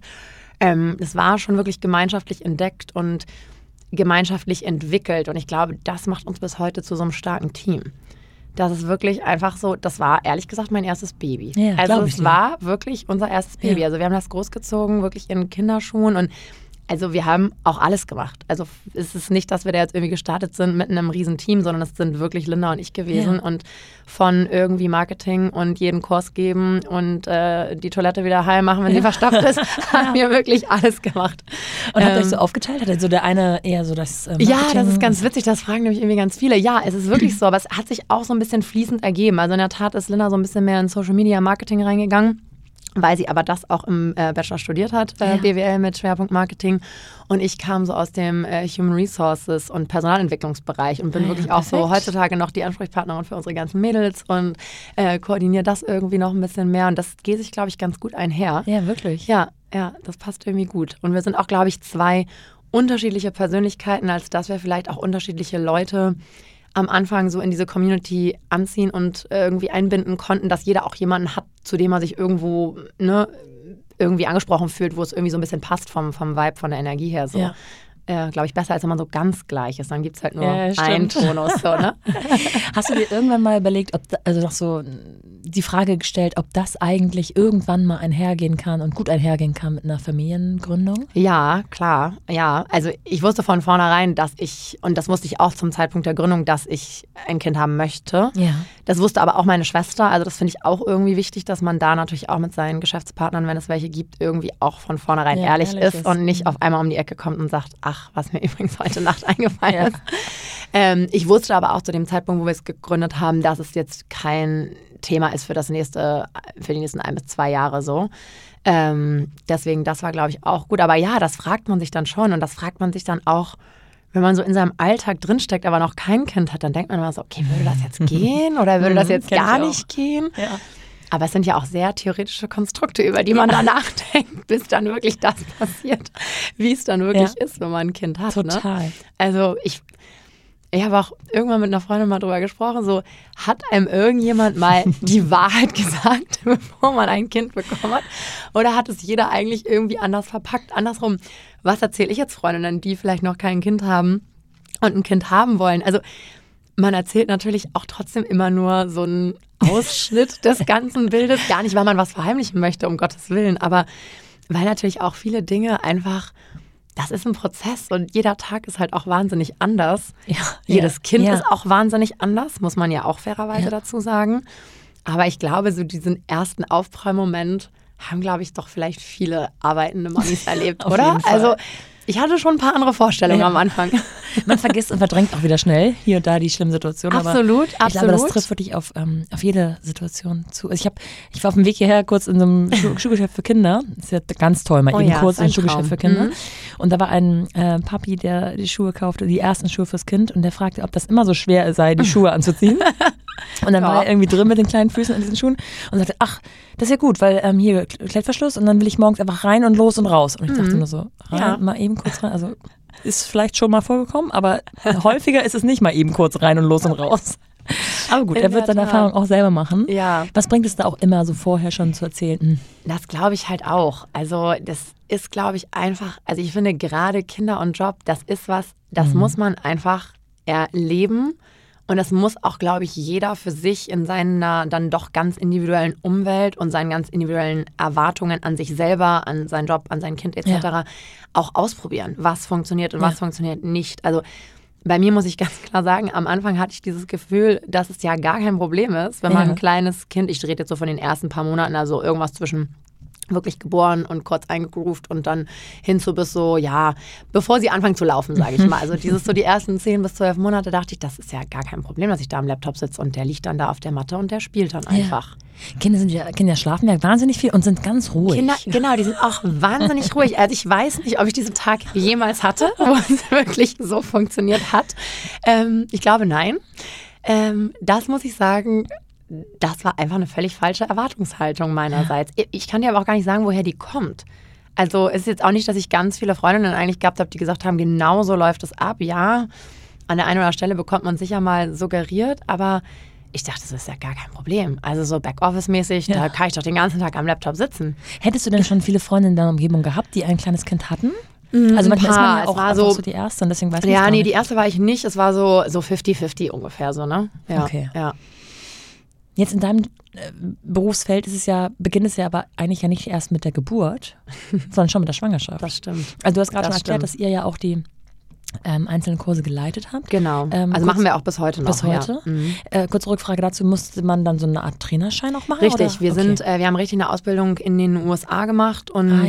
Es war schon wirklich gemeinschaftlich entdeckt und gemeinschaftlich entwickelt und ich glaube, das macht uns bis heute zu so einem starken Team. Das ist wirklich einfach so, das war ehrlich gesagt mein erstes Baby. Ja, also es war wirklich unser erstes Baby. Ja. Also wir haben das großgezogen, wirklich in Kinderschuhen und also wir haben auch alles gemacht. Also es ist nicht, dass wir da jetzt irgendwie gestartet sind mit einem riesen Team, sondern es sind wirklich Linda und ich gewesen und von irgendwie Marketing und jeden Kurs geben und die Toilette wieder heil machen, wenn sie verstopft ist, haben wir wirklich alles gemacht. Und habt ihr euch so aufgeteilt? Hat so der eine eher so das Marketing? Ja, das ist ganz witzig, das fragen nämlich irgendwie ganz viele. Ja, es ist wirklich so, aber es hat sich auch so ein bisschen fließend ergeben. Also in der Tat ist Linda so ein bisschen mehr in Social Media Marketing reingegangen, weil sie aber das auch im Bachelor studiert hat, BWL mit Schwerpunkt Marketing. Und ich kam so aus dem Human Resources und Personalentwicklungsbereich und bin wirklich auch so heutzutage noch die Ansprechpartnerin für unsere ganzen Mädels und koordiniere das irgendwie noch ein bisschen mehr. Und das geht sich, glaube ich, ganz gut einher. Ja, wirklich? Ja, das passt irgendwie gut. Und wir sind auch, glaube ich, 2 unterschiedliche Persönlichkeiten, als dass wir vielleicht auch unterschiedliche Leute am Anfang so in diese Community anziehen und irgendwie einbinden konnten, dass jeder auch jemanden hat, zu dem er sich irgendwo irgendwie angesprochen fühlt, wo es irgendwie so ein bisschen passt vom Vibe, von der Energie her. So. Ja. Glaube ich, besser, als wenn man so ganz gleich ist. Dann gibt es halt nur einen Tonus. So, ne? Hast du dir irgendwann mal überlegt, also noch so die Frage gestellt, ob das eigentlich irgendwann mal einhergehen kann und gut einhergehen kann mit einer Familiengründung? Ja, klar. Ja, also ich wusste von vornherein, dass ich, und das wusste ich auch zum Zeitpunkt der Gründung, dass ich ein Kind haben möchte. Ja. Das wusste aber auch meine Schwester. Also das finde ich auch irgendwie wichtig, dass man da natürlich auch mit seinen Geschäftspartnern, wenn es welche gibt, irgendwie auch von vornherein ehrlich ist und nicht auf einmal um die Ecke kommt und sagt, ach, was mir übrigens heute Nacht eingefallen ist. Ich wusste aber auch zu dem Zeitpunkt, wo wir es gegründet haben, dass es jetzt kein Thema ist für die nächsten 1 bis 2 Jahre so. Deswegen, das war, glaube ich, auch gut. Aber ja, das fragt man sich dann schon und das fragt man sich dann auch, wenn man so in seinem Alltag drinsteckt, aber noch kein Kind hat, dann denkt man immer so, okay, würde das jetzt gehen oder würde das jetzt gar nicht gehen? Ja. Aber es sind ja auch sehr theoretische Konstrukte, über die man da nachdenkt, bis dann wirklich das passiert, wie es dann wirklich ist, wenn man ein Kind hat. Total. Ne? Also ich habe auch irgendwann mit einer Freundin mal drüber gesprochen, so hat einem irgendjemand mal die Wahrheit gesagt, bevor man ein Kind bekommen hat? Oder hat es jeder eigentlich irgendwie anders verpackt? Andersrum, was erzähle ich jetzt Freundinnen, die vielleicht noch kein Kind haben und ein Kind haben wollen? Also man erzählt natürlich auch trotzdem immer nur so einen Ausschnitt des ganzen Bildes. Gar nicht, weil man was verheimlichen möchte, um Gottes Willen, aber weil natürlich auch viele Dinge einfach, das ist ein Prozess und jeder Tag ist halt auch wahnsinnig anders. Ja, jedes Kind ist auch wahnsinnig anders, muss man ja auch fairerweise dazu sagen. Aber ich glaube, so diesen ersten Aufprallmoment haben, glaube ich, doch vielleicht viele arbeitende Mamis erlebt, oder? Also ich hatte schon ein paar andere Vorstellungen am Anfang. Man vergisst und verdrängt auch wieder schnell hier und da die schlimmen Situationen. Absolut, aber ich glaube, das trifft wirklich auf jede Situation zu. Also ich war auf dem Weg hierher kurz in so einem Schuhgeschäft für Kinder. Das ist ja ganz toll, mal eben kurz in ein Schuhgeschäft für Kinder. Und da war ein Papi, der die Schuhe kaufte, die ersten Schuhe fürs Kind. Und der fragte, ob das immer so schwer sei, die Schuhe anzuziehen. Und dann war er irgendwie drin mit den kleinen Füßen in diesen Schuhen und sagte, ach, das ist ja gut, weil hier Klettverschluss und dann will ich morgens einfach rein und los und raus. Und ich dachte nur so, mal eben kurz rein. Also ist vielleicht schon mal vorgekommen, aber häufiger ist es nicht mal eben kurz rein und los und raus. Aber gut, er wird seine Erfahrung auch selber machen. Ja. Was bringt es da auch immer so vorher schon zu erzählen? Das glaube ich halt auch. Also das ist, glaube ich, einfach, also ich finde gerade Kinder und Job, das ist was, das muss man einfach erleben. Und das muss auch, glaube ich, jeder für sich in seiner dann doch ganz individuellen Umwelt und seinen ganz individuellen Erwartungen an sich selber, an seinen Job, an sein Kind etc. auch ausprobieren, was funktioniert und was funktioniert nicht. Also bei mir muss ich ganz klar sagen, am Anfang hatte ich dieses Gefühl, dass es ja gar kein Problem ist, wenn man ein kleines Kind, ich rede jetzt so von den ersten paar Monaten, also irgendwas zwischen wirklich geboren und kurz eingegroovt und dann hin zu bis so, ja, bevor sie anfangen zu laufen, sage ich mal. Also dieses so die ersten 10 bis 12 Monate dachte ich, das ist ja gar kein Problem, dass ich da am Laptop sitze und der liegt dann da auf der Matte und der spielt dann einfach. Kinder schlafen ja wahnsinnig viel und sind ganz ruhig. Kinder, genau, die sind auch wahnsinnig ruhig. Also ich weiß nicht, ob ich diesen Tag jemals hatte, wo es wirklich so funktioniert hat. Ich glaube, nein. Das muss ich sagen, das war einfach eine völlig falsche Erwartungshaltung meinerseits. Ich kann dir aber auch gar nicht sagen, woher die kommt. Also es ist jetzt auch nicht, dass ich ganz viele Freundinnen eigentlich gehabt habe, die gesagt haben, genau so läuft es ab. Ja, an der einen oder anderen Stelle bekommt man sicher mal suggeriert, aber ich dachte, das ist ja gar kein Problem. Also so Backoffice-mäßig, da kann ich doch den ganzen Tag am Laptop sitzen. Hättest du denn schon viele Freunde in deiner Umgebung gehabt, die ein kleines Kind hatten? Also manchmal ist man ja auch so die erste und deswegen weiß man ja, es nee, die erste war ich nicht. Es war so 50-50 ungefähr so, ne? Ja, okay. Ja. Jetzt in deinem Berufsfeld beginnt es ja aber eigentlich ja nicht erst mit der Geburt, sondern schon mit der Schwangerschaft. Das stimmt. Also du hast gerade schon erklärt, dass ihr ja auch die einzelnen Kurse geleitet habt. Genau. Also machen wir auch bis heute noch. Bis heute. Ja. Kurze Rückfrage dazu, musste man dann so eine Art Trainerschein auch machen? Richtig, oder? wir haben richtig eine Ausbildung in den USA gemacht und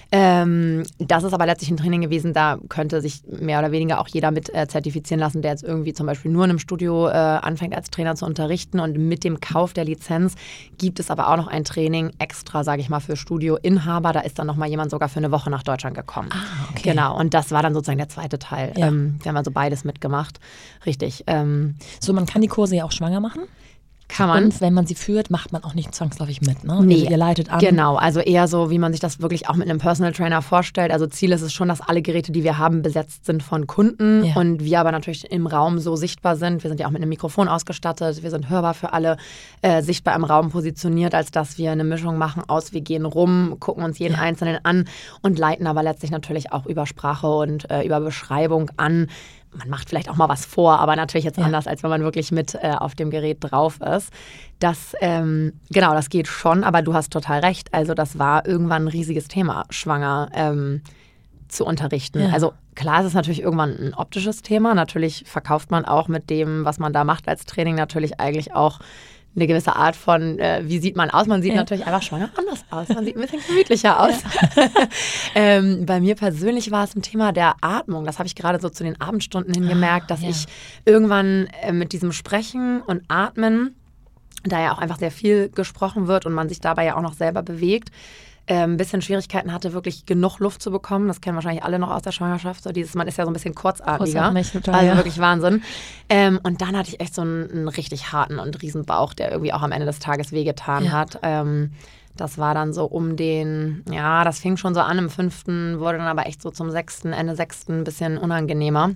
das ist aber letztlich ein Training gewesen, da könnte sich mehr oder weniger auch jeder mit zertifizieren lassen, der jetzt irgendwie zum Beispiel nur in einem Studio anfängt als Trainer zu unterrichten, und mit dem Kauf der Lizenz gibt es aber auch noch ein Training extra, sage ich mal, für Studioinhaber. Da ist dann nochmal jemand sogar für eine Woche nach Deutschland gekommen. Ah, okay. Genau, und das war dann sozusagen der zweite Teil. Ja. Wir haben also beides mitgemacht. Richtig. So, man kann die Kurse ja auch schwanger machen? Kann man. Und wenn man sie führt, macht man auch nicht zwangsläufig mit, ne? Nee, also ihr leitet an. Genau, also eher so, wie man sich das wirklich auch mit einem Personal Trainer vorstellt. Also Ziel ist es schon, dass alle Geräte, die wir haben, besetzt sind von Kunden und wir aber natürlich im Raum so sichtbar sind. Wir sind ja auch mit einem Mikrofon ausgestattet, wir sind hörbar für alle, sichtbar im Raum positioniert, als dass wir eine Mischung machen aus, wir gehen rum, gucken uns jeden Einzelnen an und leiten aber letztlich natürlich auch über Sprache und über Beschreibung an. Man macht vielleicht auch mal was vor, aber natürlich jetzt anders, als wenn man wirklich mit auf dem Gerät drauf ist. Das geht schon, aber du hast total recht. Also das war irgendwann ein riesiges Thema, schwanger zu unterrichten. Ja. Also klar, es ist natürlich irgendwann ein optisches Thema. Natürlich verkauft man auch mit dem, was man da macht als Training, natürlich eigentlich auch eine gewisse Art von, wie sieht man aus? Man sieht natürlich einfach schwanger anders aus. Man sieht ein bisschen gemütlicher aus. Ja. Bei mir persönlich war es ein Thema der Atmung. Das habe ich gerade so zu den Abendstunden hin gemerkt, dass ich irgendwann mit diesem Sprechen und Atmen, da ja auch einfach sehr viel gesprochen wird und man sich dabei ja auch noch selber bewegt, ein bisschen Schwierigkeiten hatte, wirklich genug Luft zu bekommen. Das kennen wahrscheinlich alle noch aus der Schwangerschaft. So dieses, man ist ja so ein bisschen kurzatmiger. Total, also wirklich Wahnsinn. Und dann hatte ich echt so einen richtig harten und riesen Bauch, der irgendwie auch am Ende des Tages wehgetan hat. Das war dann so das fing schon so an, im 5. wurde dann aber echt so zum 6., Ende 6. ein bisschen unangenehmer.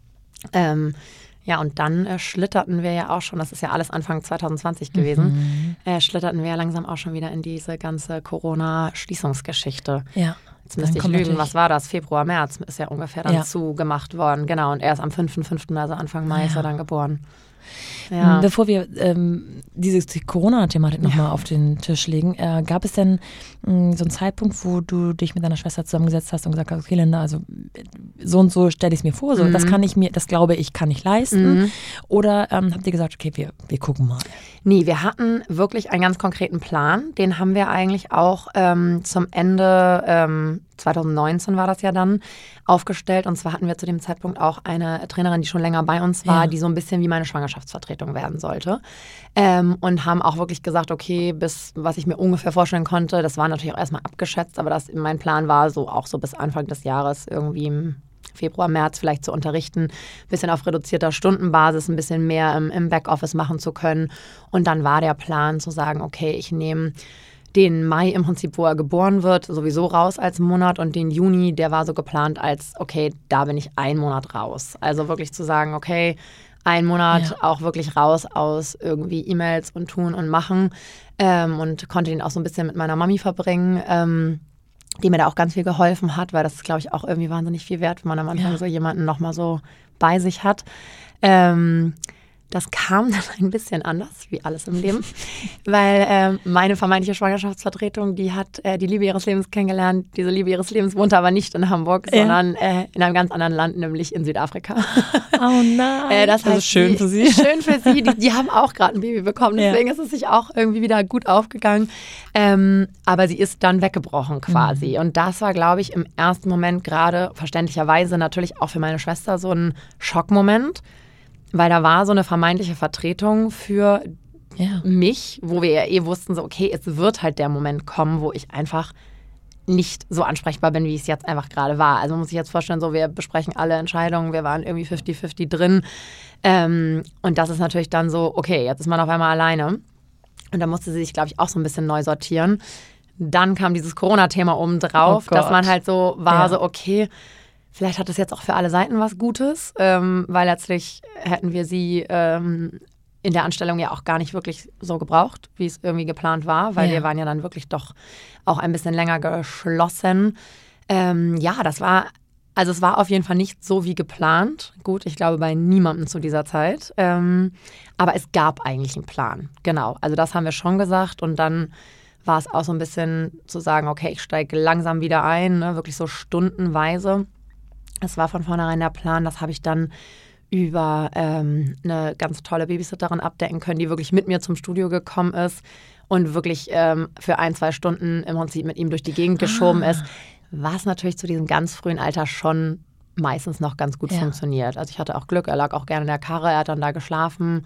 Ja, und dann schlitterten wir ja auch schon, das ist ja alles Anfang 2020 gewesen, schlitterten wir ja langsam auch schon wieder in diese ganze Corona-Schließungsgeschichte. Ja. Jetzt müsste ich lügen, was war das? Februar, März ist ja ungefähr dann zugemacht worden. Genau, und erst am 5.5., also Anfang Mai, ist er dann geboren. Ja. Bevor wir diese Corona-Thematik nochmal auf den Tisch legen, gab es denn so einen Zeitpunkt, wo du dich mit deiner Schwester zusammengesetzt hast und gesagt hast, okay, Linda, also so und so stelle ich es mir vor, so, das glaube ich, kann ich leisten. Oder habt ihr gesagt, okay, wir gucken mal? Nee, wir hatten wirklich einen ganz konkreten Plan. Den haben wir eigentlich auch zum Ende 2019 war das ja dann, aufgestellt. Und zwar hatten wir zu dem Zeitpunkt auch eine Trainerin, die schon länger bei uns war, die so ein bisschen wie meine Schwangerschaftsvertretung werden sollte. Und haben auch wirklich gesagt, okay, was ich mir ungefähr vorstellen konnte, das war natürlich auch erstmal abgeschätzt, aber mein Plan war so bis Anfang des Jahres irgendwie im Februar, März vielleicht zu unterrichten, ein bisschen auf reduzierter Stundenbasis, ein bisschen mehr im Backoffice machen zu können. Und dann war der Plan zu sagen, okay, ich nehme den Mai im Prinzip, wo er geboren wird, sowieso raus als Monat, und den Juni, der war so geplant als, okay, da bin ich 1 Monat raus. Also wirklich zu sagen, okay, 1 Monat auch wirklich raus aus irgendwie E-Mails und tun und machen, und konnte den auch so ein bisschen mit meiner Mami verbringen, die mir da auch ganz viel geholfen hat, weil das ist, glaube ich, auch irgendwie wahnsinnig viel wert, wenn man am Anfang so jemanden nochmal so bei sich hat. Das kam dann ein bisschen anders, wie alles im Leben, weil meine vermeintliche Schwangerschaftsvertretung, die hat die Liebe ihres Lebens kennengelernt. Diese Liebe ihres Lebens wohnte aber nicht in Hamburg, sondern in einem ganz anderen Land, nämlich in Südafrika. Oh nein. Das heißt, schön für sie. Schön für sie. Die haben auch gerade ein Baby bekommen, deswegen ist es sich auch irgendwie wieder gut aufgegangen. Aber sie ist dann weggebrochen quasi. Und das war, glaube ich, im ersten Moment gerade verständlicherweise natürlich auch für meine Schwester so ein Schockmoment. Weil da war so eine vermeintliche Vertretung für mich, wo wir ja wussten, so okay, es wird halt der Moment kommen, wo ich einfach nicht so ansprechbar bin, wie es jetzt einfach gerade war. Also man muss sich jetzt vorstellen, so wir besprechen alle Entscheidungen, wir waren irgendwie 50-50 drin. Und das ist natürlich dann so, okay, jetzt ist man auf einmal alleine. Und da musste sie sich, glaube ich, auch so ein bisschen neu sortieren. Dann kam dieses Corona-Thema oben drauf, dass man halt so war, so okay, vielleicht hat es jetzt auch für alle Seiten was Gutes, weil letztlich hätten wir sie in der Anstellung ja auch gar nicht wirklich so gebraucht, wie es irgendwie geplant war, weil wir waren ja dann wirklich doch auch ein bisschen länger geschlossen. Es war auf jeden Fall nicht so wie geplant. Gut, ich glaube bei niemandem zu dieser Zeit. Aber es gab eigentlich einen Plan. Genau, also das haben wir schon gesagt und dann war es auch so ein bisschen zu sagen, okay, ich steige langsam wieder ein, ne, wirklich so stundenweise. Das war von vornherein der Plan, das habe ich dann über eine ganz tolle Babysitterin abdecken können, die wirklich mit mir zum Studio gekommen ist und wirklich für 1-2 Stunden im Prinzip mit ihm durch die Gegend geschoben ist, was natürlich zu diesem ganz frühen Alter schon meistens noch ganz gut funktioniert. Also ich hatte auch Glück, er lag auch gerne in der Karre, er hat dann da geschlafen.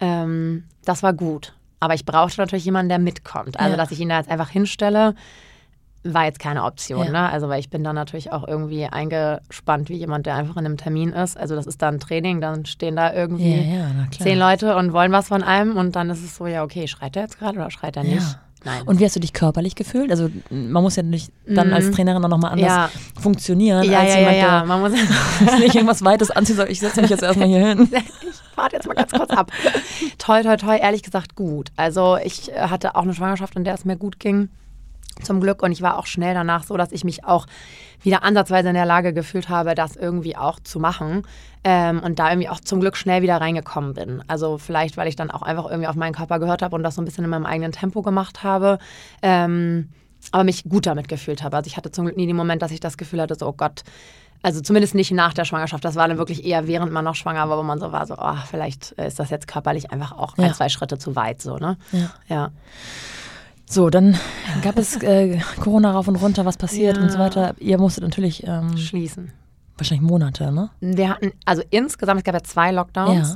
Das war gut. Aber ich brauchte natürlich jemanden, der mitkommt. Also dass ich ihn da jetzt einfach hinstelle, war jetzt keine Option, ne? Also weil ich bin dann natürlich auch irgendwie eingespannt wie jemand, der einfach in einem Termin ist. Also das ist dann ein Training, dann stehen da irgendwie 10 Leute und wollen was von einem und dann ist es so, ja okay, schreit er jetzt gerade oder schreit er nicht? Nein. Und wie hast du dich körperlich gefühlt? Also man muss ja nicht dann als Trainerin auch nochmal anders funktionieren. Als jemand, man muss nicht irgendwas Weites anziehen, sagt, ich setze mich jetzt erstmal hier hin. Ich warte jetzt mal ganz kurz ab. Toi, ehrlich gesagt gut. Also ich hatte auch eine Schwangerschaft, in der es mir gut ging. Zum Glück. Und ich war auch schnell danach so, dass ich mich auch wieder ansatzweise in der Lage gefühlt habe, das irgendwie auch zu machen. Und da irgendwie auch zum Glück schnell wieder reingekommen bin. Also vielleicht, weil ich dann auch einfach irgendwie auf meinen Körper gehört habe und das so ein bisschen in meinem eigenen Tempo gemacht habe. Aber mich gut damit gefühlt habe. Also ich hatte zum Glück nie den Moment, dass ich das Gefühl hatte, so oh Gott, also zumindest nicht nach der Schwangerschaft. Das war dann wirklich eher, während man noch schwanger war, wo man so war, so oh, vielleicht ist das jetzt körperlich einfach auch 1-2 Schritte zu weit. So, ne? Ja. So, dann gab es Corona rauf und runter, was passiert und so weiter. Ihr musstet natürlich schließen. Wahrscheinlich Monate, ne? Wir hatten, also insgesamt, es gab ja 2 Lockdowns.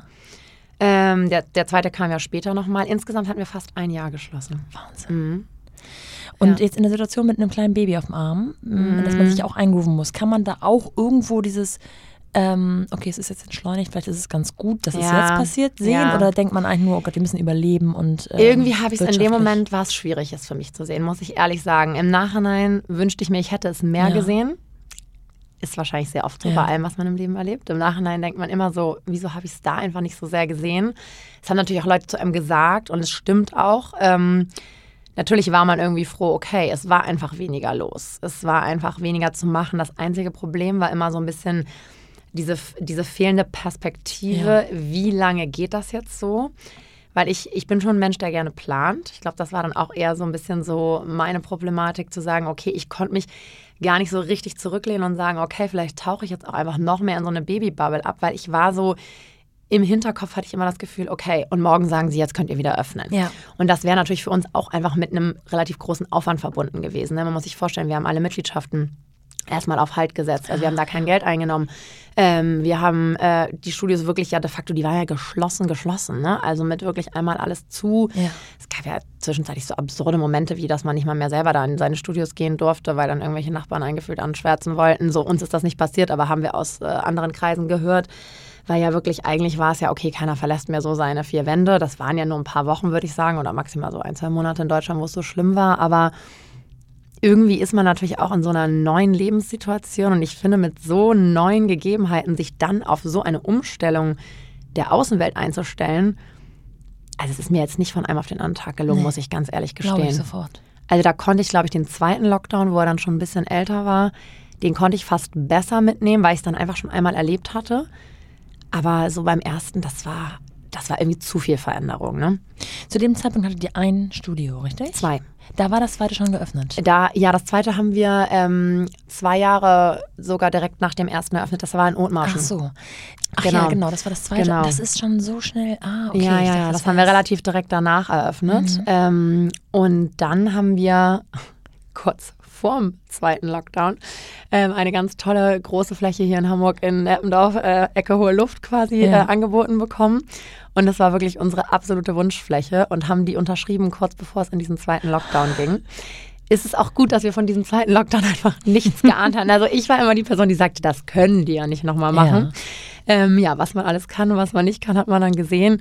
Der zweite kam ja später nochmal. Insgesamt hatten wir fast 1 Jahr geschlossen. Wahnsinn. Und jetzt in der Situation mit einem kleinen Baby auf dem Arm, dass man sich auch eingrooven muss, kann man da auch irgendwo dieses okay, es ist jetzt entschleunigt, vielleicht ist es ganz gut, dass es jetzt passiert, sehen? Oder denkt man eigentlich nur, oh Gott, wir müssen überleben? Und irgendwie habe ich es in dem Moment, war es schwierig ist für mich zu sehen, muss ich ehrlich sagen. Im Nachhinein wünschte ich mir, ich hätte es mehr gesehen. Ist wahrscheinlich sehr oft so bei allem, was man im Leben erlebt. Im Nachhinein denkt man immer so, wieso habe ich es da einfach nicht so sehr gesehen? Es haben natürlich auch Leute zu einem gesagt und es stimmt auch. Natürlich war man irgendwie froh, okay, es war einfach weniger los. Es war einfach weniger zu machen. Das einzige Problem war immer so ein bisschen diese fehlende Perspektive, wie lange geht das jetzt so? Weil ich bin schon ein Mensch, der gerne plant. Ich glaube, das war dann auch eher so ein bisschen so meine Problematik, zu sagen, okay, ich konnte mich gar nicht so richtig zurücklehnen und sagen, okay, vielleicht tauche ich jetzt auch einfach noch mehr in so eine Babybubble ab, weil ich war so, im Hinterkopf hatte ich immer das Gefühl, okay, und morgen sagen sie, jetzt könnt ihr wieder öffnen. Ja. Und das wäre natürlich für uns auch einfach mit einem relativ großen Aufwand verbunden gewesen. Man muss sich vorstellen, wir haben alle Mitgliedschaften erstmal auf Halt gesetzt. Also wir haben da kein Geld eingenommen. Wir haben die Studios wirklich de facto, die waren ja geschlossen, ne? Also mit wirklich einmal alles zu. Ja. Es gab ja zwischenzeitlich so absurde Momente, wie dass man nicht mal mehr selber da in seine Studios gehen durfte, weil dann irgendwelche Nachbarn eingefühlt anschwärzen wollten. So, uns ist das nicht passiert, aber haben wir aus anderen Kreisen gehört. Weil ja wirklich, eigentlich war es ja, okay, keiner verlässt mehr so seine 4 Wände. Das waren ja nur ein paar Wochen, würde ich sagen, oder maximal so 1-2 Monate in Deutschland, wo es so schlimm war. Aber irgendwie ist man natürlich auch in so einer neuen Lebenssituation und ich finde, mit so neuen Gegebenheiten sich dann auf so eine Umstellung der Außenwelt einzustellen, also es ist mir jetzt nicht von einem auf den anderen Tag gelungen, muss ich ganz ehrlich gestehen. Glaube ich sofort. Also da konnte ich, glaube ich, den zweiten Lockdown, wo er dann schon ein bisschen älter war, den konnte ich fast besser mitnehmen, weil ich es dann einfach schon einmal erlebt hatte. Aber so beim ersten, das war das war irgendwie zu viel Veränderung. Ne? Zu dem Zeitpunkt hattet ihr ein Studio, richtig? 2. Da war das zweite schon geöffnet? Das zweite haben wir 2 Jahre sogar direkt nach dem ersten eröffnet. Das war in Othmarschen. Ach so. Ach genau. Ja, genau, das war das zweite. Genau. Das ist schon so schnell. Okay. Ja, das haben wir relativ direkt danach eröffnet. Und dann haben wir kurz vorm zweiten Lockdown eine ganz tolle große Fläche hier in Hamburg in Eppendorf, Ecke Hohe Luft quasi angeboten bekommen. Und das war wirklich unsere absolute Wunschfläche und haben die unterschrieben, kurz bevor es in diesen zweiten Lockdown ging. Ist es auch gut, dass wir von diesem zweiten Lockdown einfach nichts geahnt haben. Also ich war immer die Person, die sagte, das können die ja nicht nochmal machen. Was man alles kann und was man nicht kann, hat man dann gesehen.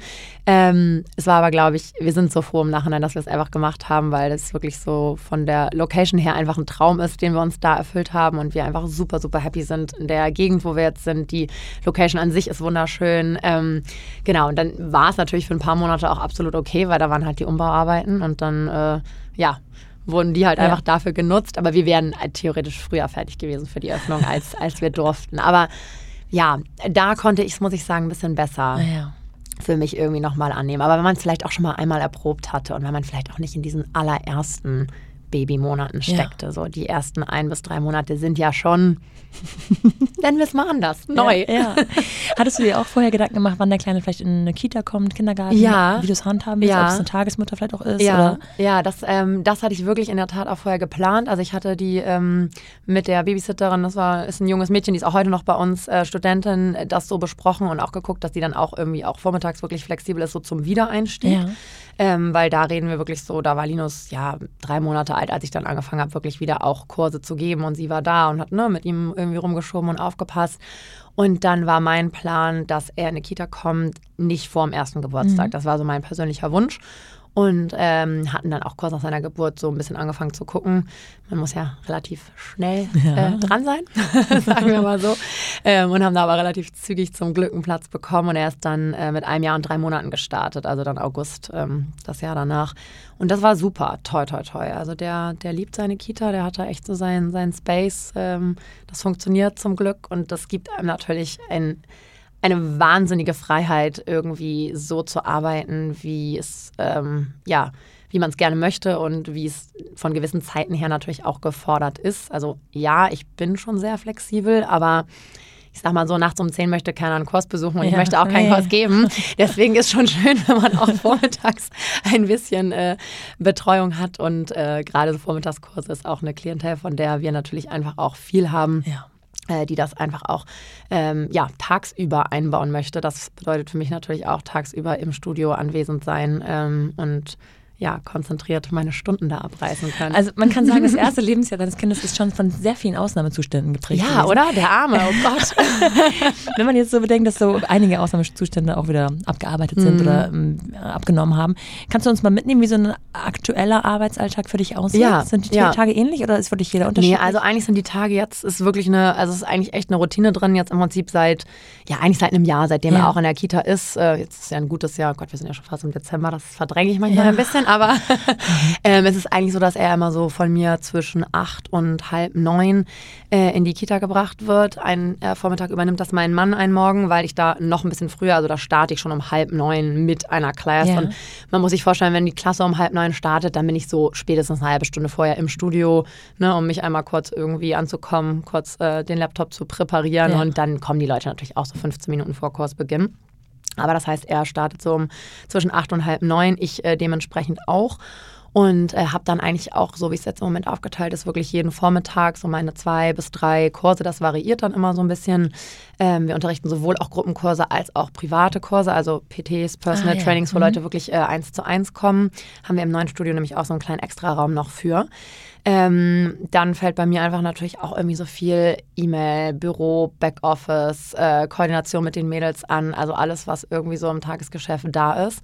Es war aber, glaube ich, wir sind so froh im Nachhinein, dass wir es einfach gemacht haben, weil das wirklich so von der Location her einfach ein Traum ist, den wir uns da erfüllt haben und wir einfach super, super happy sind in der Gegend, wo wir jetzt sind. Die Location an sich ist wunderschön. Genau, und dann war es natürlich für ein paar Monate auch absolut okay, weil da waren halt die Umbauarbeiten und dann, wurden die halt einfach dafür genutzt. Aber wir wären theoretisch früher fertig gewesen für die Öffnung, als wir durften. Aber ja, da konnte ich es, muss ich sagen, ein bisschen besser für mich irgendwie nochmal annehmen. Aber wenn man es vielleicht auch schon mal einmal erprobt hatte und wenn man vielleicht auch nicht in diesen allerersten Babymonaten steckte. So die ersten 1 bis 3 Monate sind ja schon, nennen wir es mal anders, neu. Ja. Hattest du dir auch vorher Gedanken gemacht, wann der Kleine vielleicht in eine Kita kommt, Kindergarten, wie du es handhaben willst, ob es eine Tagesmutter vielleicht auch ist? Ja, oder? Das hatte ich wirklich in der Tat auch vorher geplant. Also ich hatte die mit der Babysitterin, ist ein junges Mädchen, die ist auch heute noch bei uns Studentin, das so besprochen und auch geguckt, dass die dann auch irgendwie auch vormittags wirklich flexibel ist, so zum Wiedereinstieg. Ja. Weil da reden wir wirklich so, da war Linus 3 Monate alt, als ich dann angefangen habe, wirklich wieder auch Kurse zu geben und sie war da und hat mit ihm irgendwie rumgeschoben und aufgepasst. Und dann war mein Plan, dass er in eine Kita kommt, nicht vor dem ersten Geburtstag. Das war so mein persönlicher Wunsch. Und hatten dann auch kurz nach seiner Geburt so ein bisschen angefangen zu gucken. Man muss ja relativ schnell dran sein, sagen wir mal so. Und haben da aber relativ zügig zum Glück einen Platz bekommen. Und er ist dann mit 1 Jahr und 3 Monaten gestartet, also dann August, das Jahr danach. Und das war super, toi, toi, toi. Also der liebt seine Kita, der hat da echt so seinen Space. Das funktioniert zum Glück und das gibt einem natürlich eine wahnsinnige Freiheit, irgendwie so zu arbeiten, wie es, wie man es gerne möchte und wie es von gewissen Zeiten her natürlich auch gefordert ist. Also ja, ich bin schon sehr flexibel, aber ich sag mal so, nachts um 10 möchte keiner einen Kurs besuchen und ich möchte auch keinen Kurs geben. Deswegen ist schon schön, wenn man auch vormittags ein bisschen Betreuung hat und gerade so Vormittagskurse ist auch eine Klientel, von der wir natürlich einfach auch viel haben. Ja. Die das einfach auch tagsüber einbauen möchte. Das bedeutet für mich natürlich auch tagsüber im Studio anwesend sein und konzentriert meine Stunden da abreißen können. Also man kann sagen, das erste Lebensjahr deines Kindes ist schon von sehr vielen Ausnahmezuständen geprägt. Ja, oder? Der Arme, oh Gott. Wenn man jetzt so bedenkt, dass so einige Ausnahmezustände auch wieder abgearbeitet sind oder abgenommen haben, kannst du uns mal mitnehmen, wie so ein aktueller Arbeitsalltag für dich aussieht? Ja, sind die Tage ähnlich oder ist für dich jeder unterschiedlich? Nee, also eigentlich sind die Tage jetzt, es ist eigentlich echt eine Routine drin, jetzt im Prinzip seit einem Jahr, seitdem er auch in der Kita ist. Jetzt ist ja ein gutes Jahr, Gott, wir sind ja schon fast im Dezember, das verdränge ich manchmal ein bisschen, aber es ist eigentlich so, dass er immer so von mir zwischen 8 und halb 9 in die Kita gebracht wird. Einen Vormittag übernimmt das mein Mann einen Morgen, weil ich da noch ein bisschen früher, also da starte ich schon um 8:30 mit einer Class. Ja. Und man muss sich vorstellen, wenn die Klasse um 8:30 startet, dann bin ich so spätestens eine halbe Stunde vorher im Studio, um mich einmal kurz irgendwie anzukommen, kurz den Laptop zu präparieren und dann kommen die Leute natürlich auch so 15 Minuten vor Kursbeginn. Aber das heißt, er startet so zwischen 8 und halb 9, ich dementsprechend auch. Und habe dann eigentlich auch, so wie es jetzt im Moment aufgeteilt ist, wirklich jeden Vormittag so meine 2 bis 3 Kurse. Das variiert dann immer so ein bisschen. Wir unterrichten sowohl auch Gruppenkurse als auch private Kurse, also PTs, Personal Trainings, wo Leute wirklich 1:1 kommen. Haben wir im neuen Studio nämlich auch so einen kleinen Extraraum noch für. Dann fällt bei mir einfach natürlich auch irgendwie so viel E-Mail, Büro, Backoffice, Koordination mit den Mädels an, also alles, was irgendwie so im Tagesgeschäft da ist.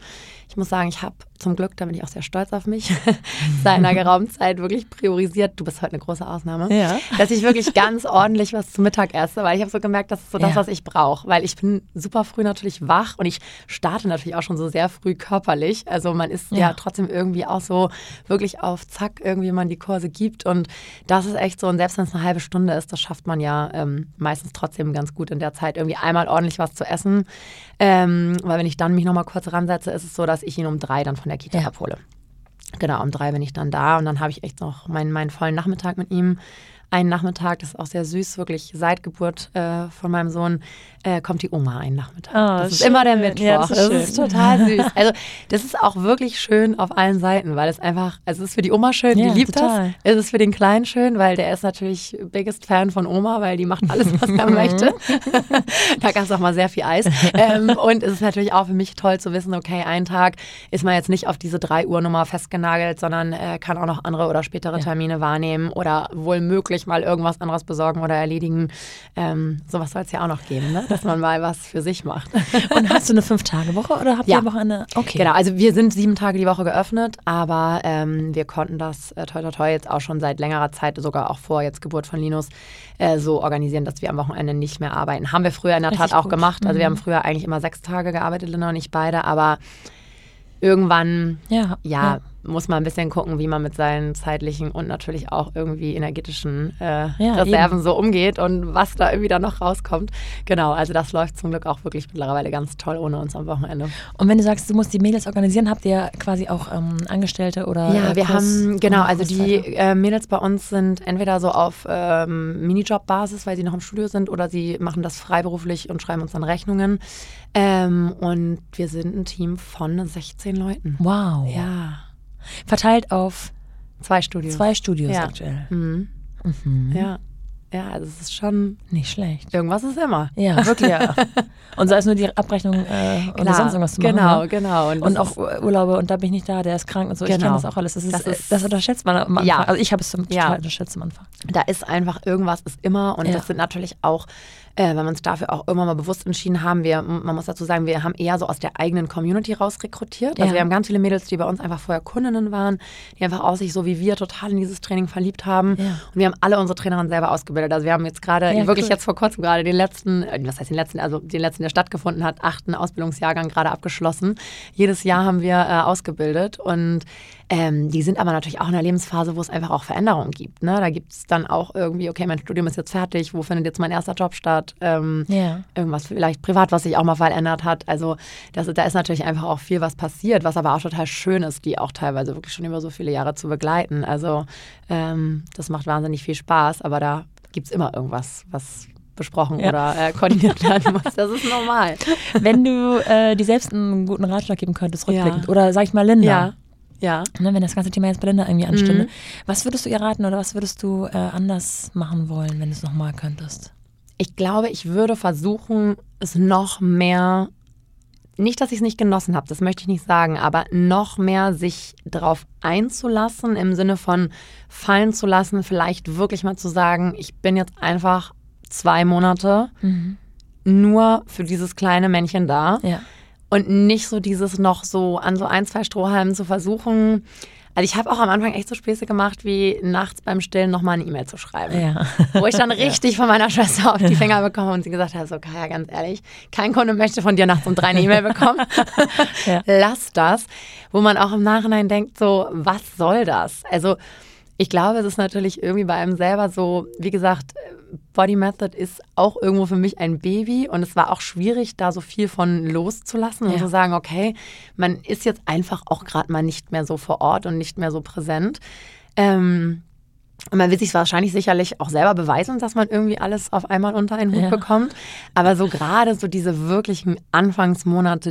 Ich muss sagen, ich habe zum Glück, da bin ich auch sehr stolz auf mich, seit einer geraumen Zeit wirklich priorisiert, du bist heute eine große Ausnahme, dass ich wirklich ganz ordentlich was zu Mittag esse, weil ich habe so gemerkt, das ist so das, was ich brauche, weil ich bin super früh natürlich wach und ich starte natürlich auch schon so sehr früh körperlich, also man ist ja trotzdem irgendwie auch so wirklich auf Zack, irgendwie man die Kurse gibt und das ist echt so und selbst wenn es eine halbe Stunde ist, das schafft man ja meistens trotzdem ganz gut in der Zeit irgendwie einmal ordentlich was zu essen, weil wenn ich dann mich nochmal kurz ransetze, ist es so, dass ich ihn um 3 dann von der Kita abhole. Genau, um 3 bin ich dann da und dann habe ich echt noch meinen vollen Nachmittag mit ihm. Einen Nachmittag, das ist auch sehr süß, wirklich seit Geburt von meinem Sohn, kommt die Oma einen Nachmittag. Oh, das ist immer der Mittwoch. Ja, das ist total süß. Also das ist auch wirklich schön auf allen Seiten, weil es einfach, also es ist für die Oma schön, die liebt das. Es ist für den Kleinen schön, weil der ist natürlich biggest Fan von Oma, weil die macht alles, was er möchte. Da gab es auch mal sehr viel Eis. Und es ist natürlich auch für mich toll zu wissen, okay, einen Tag ist man jetzt nicht auf diese 3-Uhr-Nummer festgenagelt, sondern kann auch noch andere oder spätere Termine wahrnehmen oder wohl möglich mal irgendwas anderes besorgen oder erledigen. Sowas soll es ja auch noch geben, ne? Dass man mal was für sich macht. Und hast du eine 5-Tage-Woche oder habt ihr Wochenende? Okay. Genau, also wir sind 7 Tage die Woche geöffnet, aber wir konnten das toi toi toi jetzt auch schon seit längerer Zeit, sogar auch vor jetzt Geburt von Linus, so organisieren, dass wir am Wochenende nicht mehr arbeiten. Haben wir früher in der Tat auch gemacht. Also wir haben früher eigentlich immer 6 Tage gearbeitet, Linda und ich beide, aber irgendwann muss man ein bisschen gucken, wie man mit seinen zeitlichen und natürlich auch irgendwie energetischen Reserven so umgeht und was da irgendwie dann noch rauskommt. Genau, also das läuft zum Glück auch wirklich mittlerweile ganz toll ohne uns am Wochenende. Und wenn du sagst, du musst die Mädels organisieren, habt ihr quasi auch Angestellte oder Ja, wir haben, genau, also die Mädels bei uns sind entweder so auf Minijob-Basis, weil sie noch im Studio sind oder sie machen das freiberuflich und schreiben uns dann Rechnungen. Und wir sind ein Team von 16 Leuten. Wow. Ja. Verteilt auf 2 Studios. 2 Studios aktuell. Mhm. Mhm. Ja. Ja, also es ist schon nicht schlecht. Irgendwas ist immer. Ja, wirklich. Ja. Und sei es nur die Abrechnung oder sonst irgendwas zu machen. Genau. Und auch Urlaube und da bin ich nicht da, der ist krank und so. Ich kenne das auch alles. Das unterschätzt man am Anfang. Ja. Also ich habe es total unterschätzt am Anfang. Da ist einfach irgendwas ist immer und das sind natürlich auch, wenn wir uns dafür auch irgendwann mal bewusst entschieden haben, man muss dazu sagen, wir haben eher so aus der eigenen Community raus rekrutiert. Also wir haben ganz viele Mädels, die bei uns einfach vorher Kundinnen waren, die einfach auch sich so wie wir total in dieses Training verliebt haben. Ja. Und wir haben alle unsere Trainerinnen selber ausgebildet. Also wir haben jetzt gerade, jetzt vor kurzem gerade den letzten, der stattgefunden hat, 8. Ausbildungsjahrgang gerade abgeschlossen. Jedes Jahr haben wir ausgebildet und die sind aber natürlich auch in einer Lebensphase, wo es einfach auch Veränderungen gibt. Ne? Da gibt es dann auch irgendwie, okay, mein Studium ist jetzt fertig, wo findet jetzt mein erster Job statt? Irgendwas vielleicht privat, was sich auch mal verändert hat. Also da ist natürlich einfach auch viel, was passiert, was aber auch total schön ist, die auch teilweise wirklich schon über so viele Jahre zu begleiten. Also das macht wahnsinnig viel Spaß, aber da gibt es immer irgendwas, was besprochen oder koordiniert werden muss. Das ist normal. Wenn du dir selbst einen guten Ratschlag geben könntest, rückblickend, oder sag ich mal Linda. Ja. Ne, wenn das ganze Thema jetzt bei Linda irgendwie anstünde. Was würdest du ihr raten oder was würdest du anders machen wollen, wenn du es nochmal könntest? Ich glaube, ich würde versuchen, es noch mehr, nicht, dass ich es nicht genossen habe, das möchte ich nicht sagen, aber noch mehr sich drauf einzulassen, im Sinne von fallen zu lassen, vielleicht wirklich mal zu sagen, ich bin jetzt einfach 2 Monate nur für dieses kleine Männchen da. Ja. Und nicht so dieses noch so an so 1, 2 Strohhalmen zu versuchen. Also ich habe auch am Anfang echt so Späße gemacht, wie nachts beim Stillen nochmal eine E-Mail zu schreiben. Ja. Wo ich dann richtig von meiner Schwester auf die Finger bekomme und sie gesagt hat, so Kaya, ganz ehrlich, kein Kunde möchte von dir nachts um 3 eine E-Mail bekommen. Lass das. Wo man auch im Nachhinein denkt, so, was soll das? Also ich glaube, es ist natürlich irgendwie bei einem selber so, wie gesagt, Body Method ist auch irgendwo für mich ein Baby und es war auch schwierig, da so viel von loszulassen und zu sagen, okay, man ist jetzt einfach auch gerade mal nicht mehr so vor Ort und nicht mehr so präsent. Und man wird sich wahrscheinlich sicherlich auch selber beweisen, dass man irgendwie alles auf einmal unter einen Hut bekommt. Aber so gerade so diese wirklichen Anfangsmonate,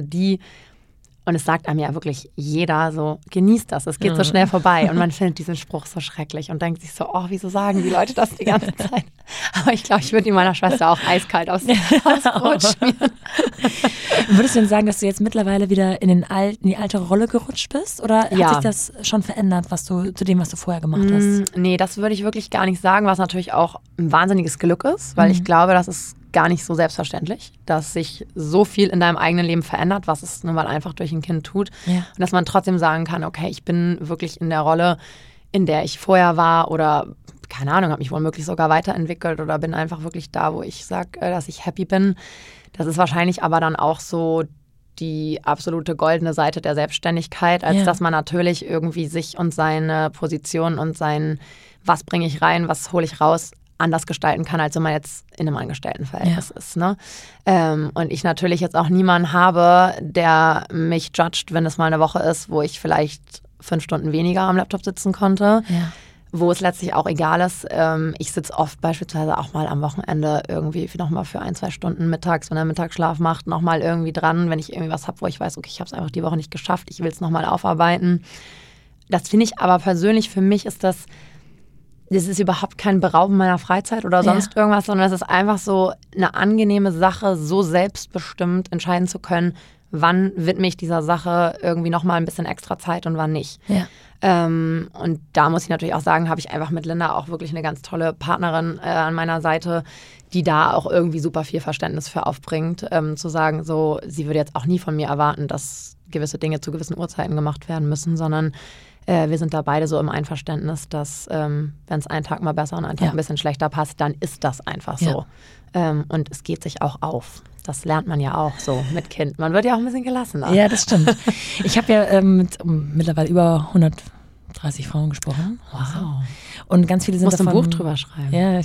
und es sagt einem ja wirklich jeder so, genießt das, es geht so schnell vorbei. Und man findet diesen Spruch so schrecklich und denkt sich so, oh, wieso sagen die Leute das die ganze Zeit? Aber ich glaube, ich würde ihn meiner Schwester auch eiskalt aufs Brot schmieren. Würdest du denn sagen, dass du jetzt mittlerweile wieder in die alte Rolle gerutscht bist? Oder hat sich das schon verändert, zu dem, was du vorher gemacht hast? Nee, das würde ich wirklich gar nicht sagen, was natürlich auch ein wahnsinniges Glück ist, weil ich glaube, dass es gar nicht so selbstverständlich, dass sich so viel in deinem eigenen Leben verändert, was es nun mal einfach durch ein Kind tut. Und dass man trotzdem sagen kann, okay, ich bin wirklich in der Rolle, in der ich vorher war oder, keine Ahnung, habe mich womöglich sogar weiterentwickelt oder bin einfach wirklich da, wo ich sage, dass ich happy bin. Das ist wahrscheinlich aber dann auch so die absolute goldene Seite der Selbstständigkeit, als dass man natürlich irgendwie sich und seine Position und sein, was bringe ich rein, was hole ich raus, anders gestalten kann, als wenn man jetzt in einem Angestelltenverhältnis ist. Ne? Und ich natürlich jetzt auch niemanden habe, der mich judgt, wenn es mal eine Woche ist, wo ich vielleicht 5 Stunden weniger am Laptop sitzen konnte. Wo es letztlich auch egal ist. Ich sitze oft beispielsweise auch mal am Wochenende irgendwie nochmal für 1-2 Stunden mittags, wenn er Mittagsschlaf macht, nochmal irgendwie dran, wenn ich irgendwie was habe, wo ich weiß, okay, ich habe es einfach die Woche nicht geschafft, ich will es nochmal aufarbeiten. Das finde ich aber persönlich, für mich ist das ist überhaupt kein Berauben meiner Freizeit oder sonst irgendwas, sondern es ist einfach so eine angenehme Sache, so selbstbestimmt entscheiden zu können, wann widme ich dieser Sache irgendwie nochmal ein bisschen extra Zeit und wann nicht. Und da muss ich natürlich auch sagen, habe ich einfach mit Linda auch wirklich eine ganz tolle Partnerin an meiner Seite, die da auch irgendwie super viel Verständnis für aufbringt, zu sagen, so, sie würde jetzt auch nie von mir erwarten, dass gewisse Dinge zu gewissen Uhrzeiten gemacht werden müssen, sondern wir sind da beide so im Einverständnis, dass wenn es einen Tag mal besser und einen Tag ein bisschen schlechter passt, dann ist das einfach so. Und es geht sich auch auf. Das lernt man ja auch so mit Kind. Man wird ja auch ein bisschen gelassener. Ja, das stimmt. Ich habe ja mit mittlerweile über 130 Frauen gesprochen. Wow. Und ganz viele sind davon... Du musst ein Buch drüber schreiben. Ja,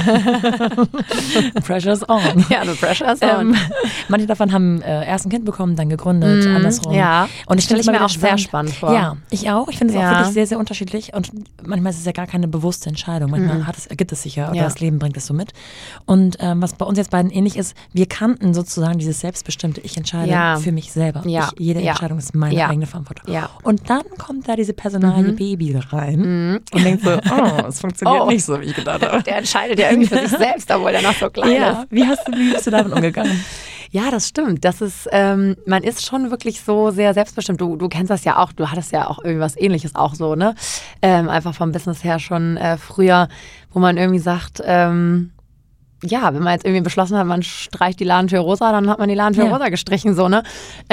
Pressure's on. Ja, the pressure's on. Manche davon haben erst ein Kind bekommen, dann gegründet, andersrum. Ja, und ich stelle ich mir auch sehr spannend vor. Ja, ich auch. Ich finde es auch wirklich sehr, sehr unterschiedlich. Und manchmal ist es ja gar keine bewusste Entscheidung. Manchmal ergibt es sich ja, oder das Leben bringt es so mit. Und was bei uns jetzt beiden ähnlich ist, wir kannten sozusagen dieses selbstbestimmte, ich entscheide für mich selber. Jede Entscheidung ist meine eigene Verantwortung. Und dann kommt da diese Personalie Baby rein und denkt so, es funktioniert nicht so, wie ich gedacht habe. Der entscheidet ja irgendwie für sich selbst, obwohl er noch so klein ist. Wie bist du damit umgegangen? Ja, das stimmt. Das ist, man ist schon wirklich so sehr selbstbestimmt. Du kennst das ja auch, du hattest ja auch irgendwas Ähnliches auch so, ne? Einfach vom Business her schon früher, wo man irgendwie sagt, wenn man jetzt irgendwie beschlossen hat, man streicht die Ladentür rosa, dann hat man die Ladentür rosa gestrichen, so, ne?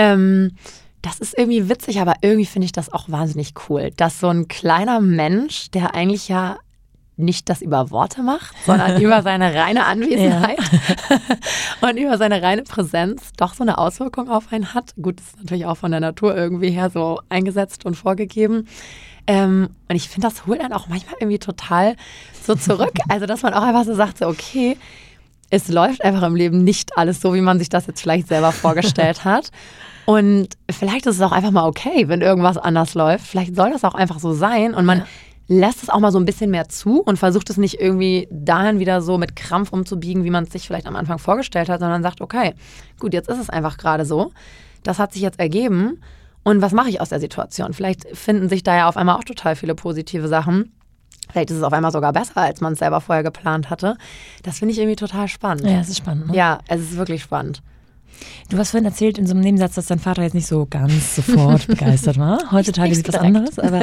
Das ist irgendwie witzig, aber irgendwie finde ich das auch wahnsinnig cool, dass so ein kleiner Mensch, der eigentlich ja nicht das über Worte macht, sondern über seine reine Anwesenheit und über seine reine Präsenz doch so eine Auswirkung auf einen hat. Gut, das ist natürlich auch von der Natur irgendwie her so eingesetzt und vorgegeben. Und ich finde, das holt dann auch manchmal irgendwie total so zurück. Also, dass man auch einfach so sagt, so, okay, es läuft einfach im Leben nicht alles so, wie man sich das jetzt vielleicht selber vorgestellt hat. Und vielleicht ist es auch einfach mal okay, wenn irgendwas anders läuft. Vielleicht soll das auch einfach so sein und man lässt es auch mal so ein bisschen mehr zu und versucht es nicht irgendwie dahin wieder so mit Krampf umzubiegen, wie man es sich vielleicht am Anfang vorgestellt hat, sondern sagt, okay, gut, jetzt ist es einfach gerade so. Das hat sich jetzt ergeben und was mache ich aus der Situation? Vielleicht finden sich da ja auf einmal auch total viele positive Sachen. Vielleicht ist es auf einmal sogar besser, als man es selber vorher geplant hatte. Das finde ich irgendwie total spannend. Ja, es ist spannend. Ne? Ja, es ist wirklich spannend. Du hast vorhin erzählt in so einem Nebensatz, dass dein Vater jetzt nicht so ganz sofort begeistert war. Heutzutage sieht was anderes. Aber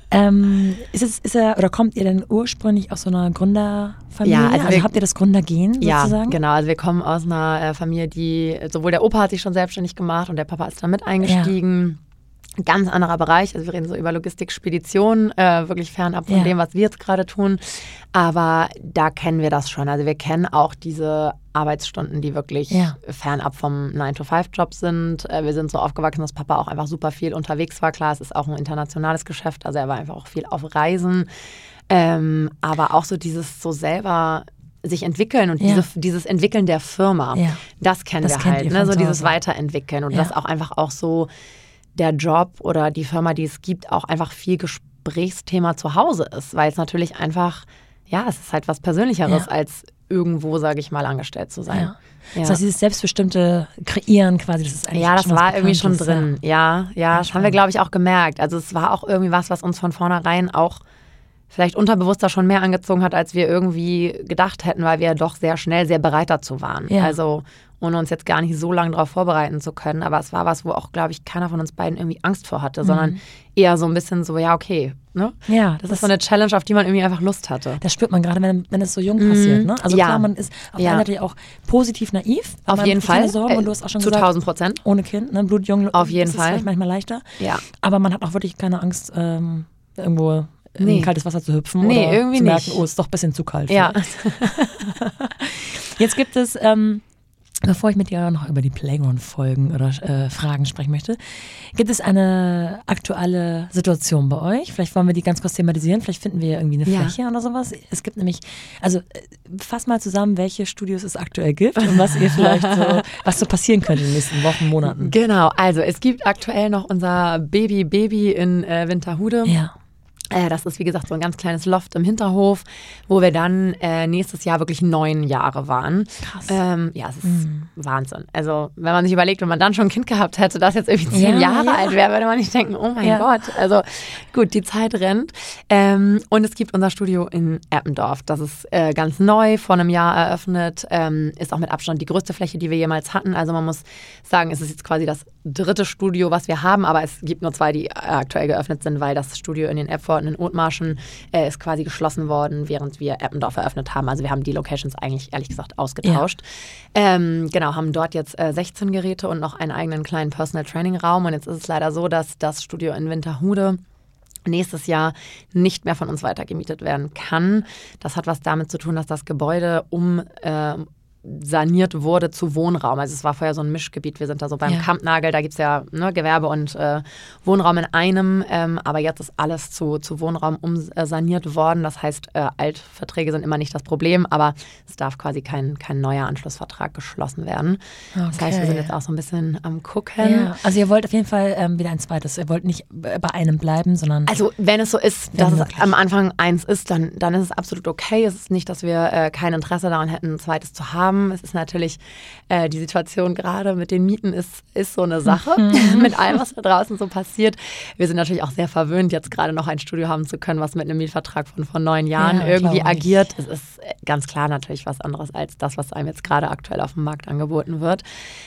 ist er oder kommt ihr denn ursprünglich aus so einer Gründerfamilie? Ja, also habt ihr das Gründergen sozusagen? Ja, genau. Also wir kommen aus einer Familie, die sowohl der Opa hat sich schon selbstständig gemacht und der Papa ist da mit eingestiegen. Ja. Ganz anderer Bereich, also wir reden so über Logistik, Spedition, wirklich fernab von dem, was wir jetzt gerade tun. Aber da kennen wir das schon. Also wir kennen auch diese Arbeitsstunden, die wirklich fernab vom 9-to-5-Job sind. Wir sind so aufgewachsen, dass Papa auch einfach super viel unterwegs war. Klar, es ist auch ein internationales Geschäft, also er war einfach auch viel auf Reisen. Aber auch so dieses so selber sich entwickeln und dieses Entwickeln der Firma, das kennen wir halt. Ne? So dieses Weiterentwickeln und das auch einfach auch so der Job oder die Firma, die es gibt, auch einfach viel Gesprächsthema zu Hause ist, weil es natürlich einfach, es ist halt was Persönlicheres als irgendwo, sage ich mal, angestellt zu sein. Ja. Das heißt, dieses selbstbestimmte Kreieren quasi, das ist eigentlich das war irgendwie schon drin. Ja, das haben wir, glaube ich, auch gemerkt. Also es war auch irgendwie was uns von vornherein auch vielleicht unterbewusster schon mehr angezogen hat, als wir irgendwie gedacht hätten, weil wir doch sehr schnell sehr bereit dazu waren. Ja. Also ohne uns jetzt gar nicht so lange darauf vorbereiten zu können. Aber es war was, wo auch, glaube ich, keiner von uns beiden irgendwie Angst vor hatte, sondern eher so ein bisschen so, ja, okay. Ne? Ja, das ist so eine Challenge, auf die man irgendwie einfach Lust hatte. Das spürt man gerade, wenn es so jung passiert. Ne? Also klar, man ist auf der einen Seite auch positiv naiv. Auf jeden Fall. Sorgen, und du hast auch schon zu gesagt, 1000%. Ohne Kind, ne? Blutjung. Auf jeden Fall. Ist vielleicht manchmal leichter. Ja. Aber man hat auch wirklich keine Angst, irgendwo in kaltes Wasser zu hüpfen oder irgendwie zu merken, nicht. Oh, ist doch ein bisschen zu kalt. Ja. Jetzt gibt es, bevor ich mit dir noch über die Playground-Folgen oder Fragen sprechen möchte, gibt es eine aktuelle Situation bei euch? Vielleicht wollen wir die ganz kurz thematisieren. Vielleicht finden wir irgendwie eine Fläche oder sowas. Es gibt nämlich, also fass mal zusammen, welche Studios es aktuell gibt und was ihr vielleicht was so passieren könnte in den nächsten Wochen, Monaten. Genau, also es gibt aktuell noch unser Baby in Winterhude. Ja. Das ist, wie gesagt, so ein ganz kleines Loft im Hinterhof, wo wir dann nächstes Jahr wirklich 9 Jahre waren. Krass. Ja, es ist Wahnsinn. Also, wenn man sich überlegt, wenn man dann schon ein Kind gehabt hätte, das jetzt irgendwie 10 Jahre alt wäre, würde man nicht denken, oh mein Gott. Also, gut, die Zeit rennt. Und es gibt unser Studio in Eppendorf. Das ist ganz neu, vor einem Jahr eröffnet. Ist auch mit Abstand die größte Fläche, die wir jemals hatten. Also, man muss sagen, es ist jetzt quasi das 3. Studio, was wir haben, aber es gibt nur 2, die aktuell geöffnet sind, weil das Studio in den Epford in Othmarschen ist quasi geschlossen worden, während wir Eppendorf eröffnet haben. Also wir haben die Locations eigentlich, ehrlich gesagt, ausgetauscht. Genau, haben dort jetzt 16 Geräte und noch einen eigenen kleinen Personal Training Raum. Und jetzt ist es leider so, dass das Studio in Winterhude nächstes Jahr nicht mehr von uns weitergemietet werden kann. Das hat was damit zu tun, dass das Gebäude saniert wurde zu Wohnraum. Also es war vorher so ein Mischgebiet. Wir sind da so beim Kampnagel, da gibt es ja Gewerbe und Wohnraum in einem, aber jetzt ist alles zu Wohnraum saniert worden. Das heißt, Altverträge sind immer nicht das Problem, aber es darf quasi kein neuer Anschlussvertrag geschlossen werden. Okay. Das heißt, wir sind jetzt auch so ein bisschen am Gucken. Ja. Also ihr wollt auf jeden Fall wieder ein zweites. Ihr wollt nicht bei einem bleiben, sondern... Also wenn es so ist, dass es am Anfang eins ist, dann ist es absolut okay. Es ist nicht, dass wir kein Interesse daran hätten, ein zweites zu haben. Es ist natürlich, die Situation gerade mit den Mieten ist so eine Sache, mit allem, was da draußen so passiert. Wir sind natürlich auch sehr verwöhnt, jetzt gerade noch ein Studio haben zu können, was mit einem Mietvertrag von 9 Jahren irgendwie agiert. Es ist ganz klar natürlich was anderes als das, was einem jetzt gerade aktuell auf dem Markt angeboten wird.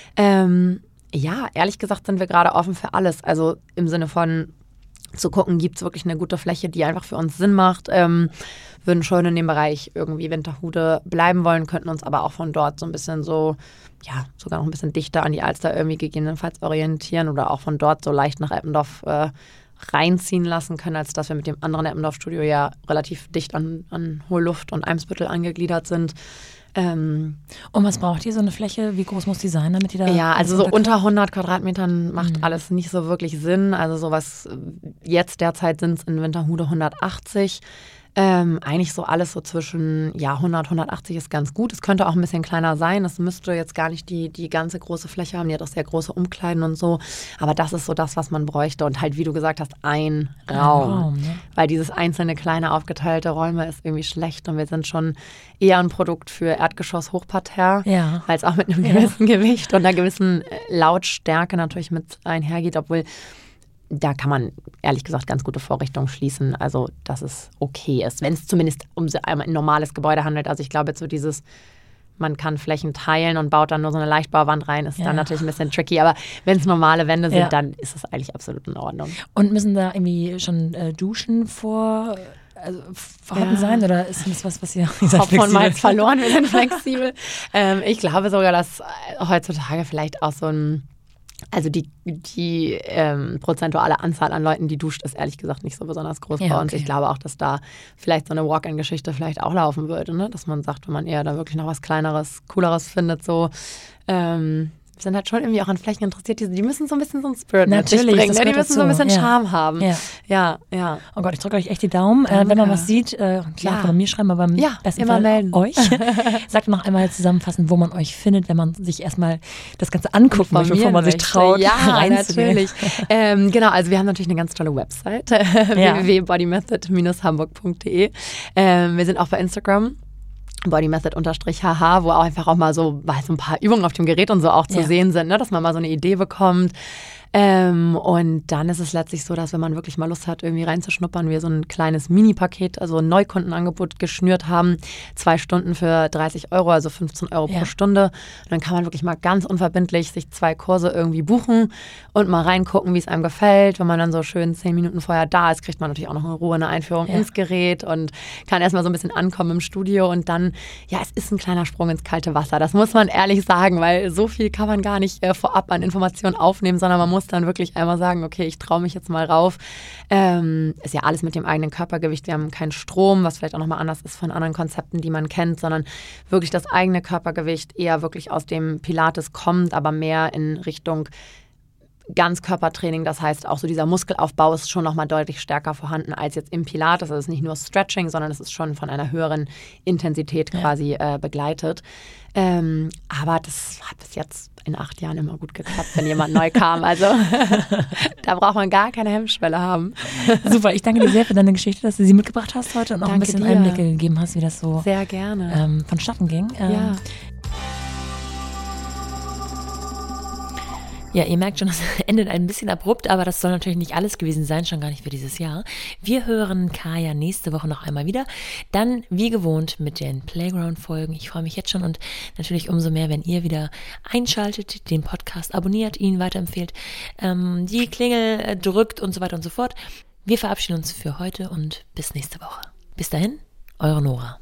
Ja, ehrlich gesagt sind wir gerade offen für alles. Also im Sinne von zu gucken, gibt es wirklich eine gute Fläche, die einfach für uns Sinn macht. Würden schon in dem Bereich irgendwie Winterhude bleiben wollen, könnten uns aber auch von dort so ein bisschen so, ja, sogar noch ein bisschen dichter an die Alster irgendwie gegebenenfalls orientieren oder auch von dort so leicht nach Eppendorf reinziehen lassen können, als dass wir mit dem anderen Eppendorf-Studio ja relativ dicht an Hohe Luft und Eimsbüttel angegliedert sind. Und was braucht ihr, so eine Fläche? Wie groß muss die sein, damit die da... Ja, also so unter 100 Quadratmetern macht alles nicht so wirklich Sinn. Also sowas, jetzt derzeit sind es in Winterhude 180. Eigentlich so alles so zwischen 100, 180 ist ganz gut. Es könnte auch ein bisschen kleiner sein. Es müsste jetzt gar nicht die ganze große Fläche haben. Die hat auch sehr große Umkleiden und so. Aber das ist so das, was man bräuchte. Und halt, wie du gesagt hast, ein Raum. Ne? Weil dieses einzelne kleine aufgeteilte Räume ist irgendwie schlecht. Und wir sind schon eher ein Produkt für Erdgeschoss Hochparterre. Ja. Weil es auch mit einem gewissen Gewicht und einer gewissen Lautstärke natürlich mit einhergeht. Obwohl... Da kann man, ehrlich gesagt, ganz gute Vorrichtungen schließen, also dass es okay ist. Wenn es zumindest um ein normales Gebäude handelt. Also ich glaube, jetzt so dieses, man kann Flächen teilen und baut dann nur so eine Leichtbauwand rein, ist dann natürlich ein bisschen tricky. Aber wenn es normale Wände sind, dann ist es eigentlich absolut in Ordnung. Und müssen da irgendwie schon Duschen vorhanden sein? Oder ist das was ihr sagt? Von mal verloren, wir sind flexibel. Ich glaube sogar, dass heutzutage vielleicht auch so ein... Also die prozentuale Anzahl an Leuten, die duscht, ist ehrlich gesagt nicht so besonders groß bei uns. Ich glaube auch, dass da vielleicht so eine Walk-in-Geschichte vielleicht auch laufen würde, ne? Dass man sagt, wenn man eher da wirklich noch was Kleineres, Cooleres findet, so wir sind halt schon irgendwie auch an Flächen interessiert. Die müssen so ein bisschen so einen Spirit mit sich bringen. Die müssen so ein bisschen Charme haben. Ja. Oh Gott, ich drücke euch echt die Daumen. Wenn man was sieht, klar, kann man mir schreiben, aber im besten Fall melden. Euch. Sagt noch einmal zusammenfassend, wo man euch findet, wenn man sich erstmal das Ganze angucken möchte, bevor man sich traut. Ja, natürlich. Genau, also wir haben natürlich eine ganz tolle Website, www.bodymethod-hamburg.de. Wir sind auch bei Instagram. bodymethod_hh, wo auch einfach auch mal so ein paar Übungen auf dem Gerät und so auch zu sehen sind, ne? Dass man mal so eine Idee bekommt. Und dann ist es letztlich so, dass wenn man wirklich mal Lust hat, irgendwie reinzuschnuppern, wir so ein kleines Mini-Paket, also ein Neukundenangebot geschnürt haben, 2 Stunden für 30 €, also 15 € pro Stunde. Und dann kann man wirklich mal ganz unverbindlich sich 2 Kurse irgendwie buchen und mal reingucken, wie es einem gefällt. Wenn man dann so schön 10 Minuten vorher da ist, kriegt man natürlich auch noch in Ruhe eine Einführung ins Gerät und kann erstmal so ein bisschen ankommen im Studio. Und dann, es ist ein kleiner Sprung ins kalte Wasser. Das muss man ehrlich sagen, weil so viel kann man gar nicht vorab an Informationen aufnehmen, sondern man muss dann wirklich einmal sagen, okay, ich traue mich jetzt mal rauf. Ist ja alles mit dem eigenen Körpergewicht. Wir haben keinen Strom, was vielleicht auch nochmal anders ist von anderen Konzepten, die man kennt, sondern wirklich das eigene Körpergewicht eher wirklich aus dem Pilates kommt, aber mehr in Richtung Ganzkörpertraining. Das heißt, auch so dieser Muskelaufbau ist schon nochmal deutlich stärker vorhanden als jetzt im Pilates. Also es ist nicht nur Stretching, sondern es ist schon von einer höheren Intensität quasi begleitet. Aber das hat bis jetzt in 8 Jahren immer gut geklappt, wenn jemand neu kam. Also da braucht man gar keine Hemmschwelle haben. Super, ich danke dir sehr für deine Geschichte, dass du sie mitgebracht hast heute und auch ein bisschen Einblicke gegeben hast, wie das so sehr gerne vonstatten ging. Ja, ihr merkt schon, das endet ein bisschen abrupt, aber das soll natürlich nicht alles gewesen sein, schon gar nicht für dieses Jahr. Wir hören Kaya nächste Woche noch einmal wieder. Dann, wie gewohnt, mit den Playground-Folgen. Ich freue mich jetzt schon und natürlich umso mehr, wenn ihr wieder einschaltet, den Podcast abonniert, ihn weiterempfehlt, die Klingel drückt und so weiter und so fort. Wir verabschieden uns für heute und bis nächste Woche. Bis dahin, eure Nora.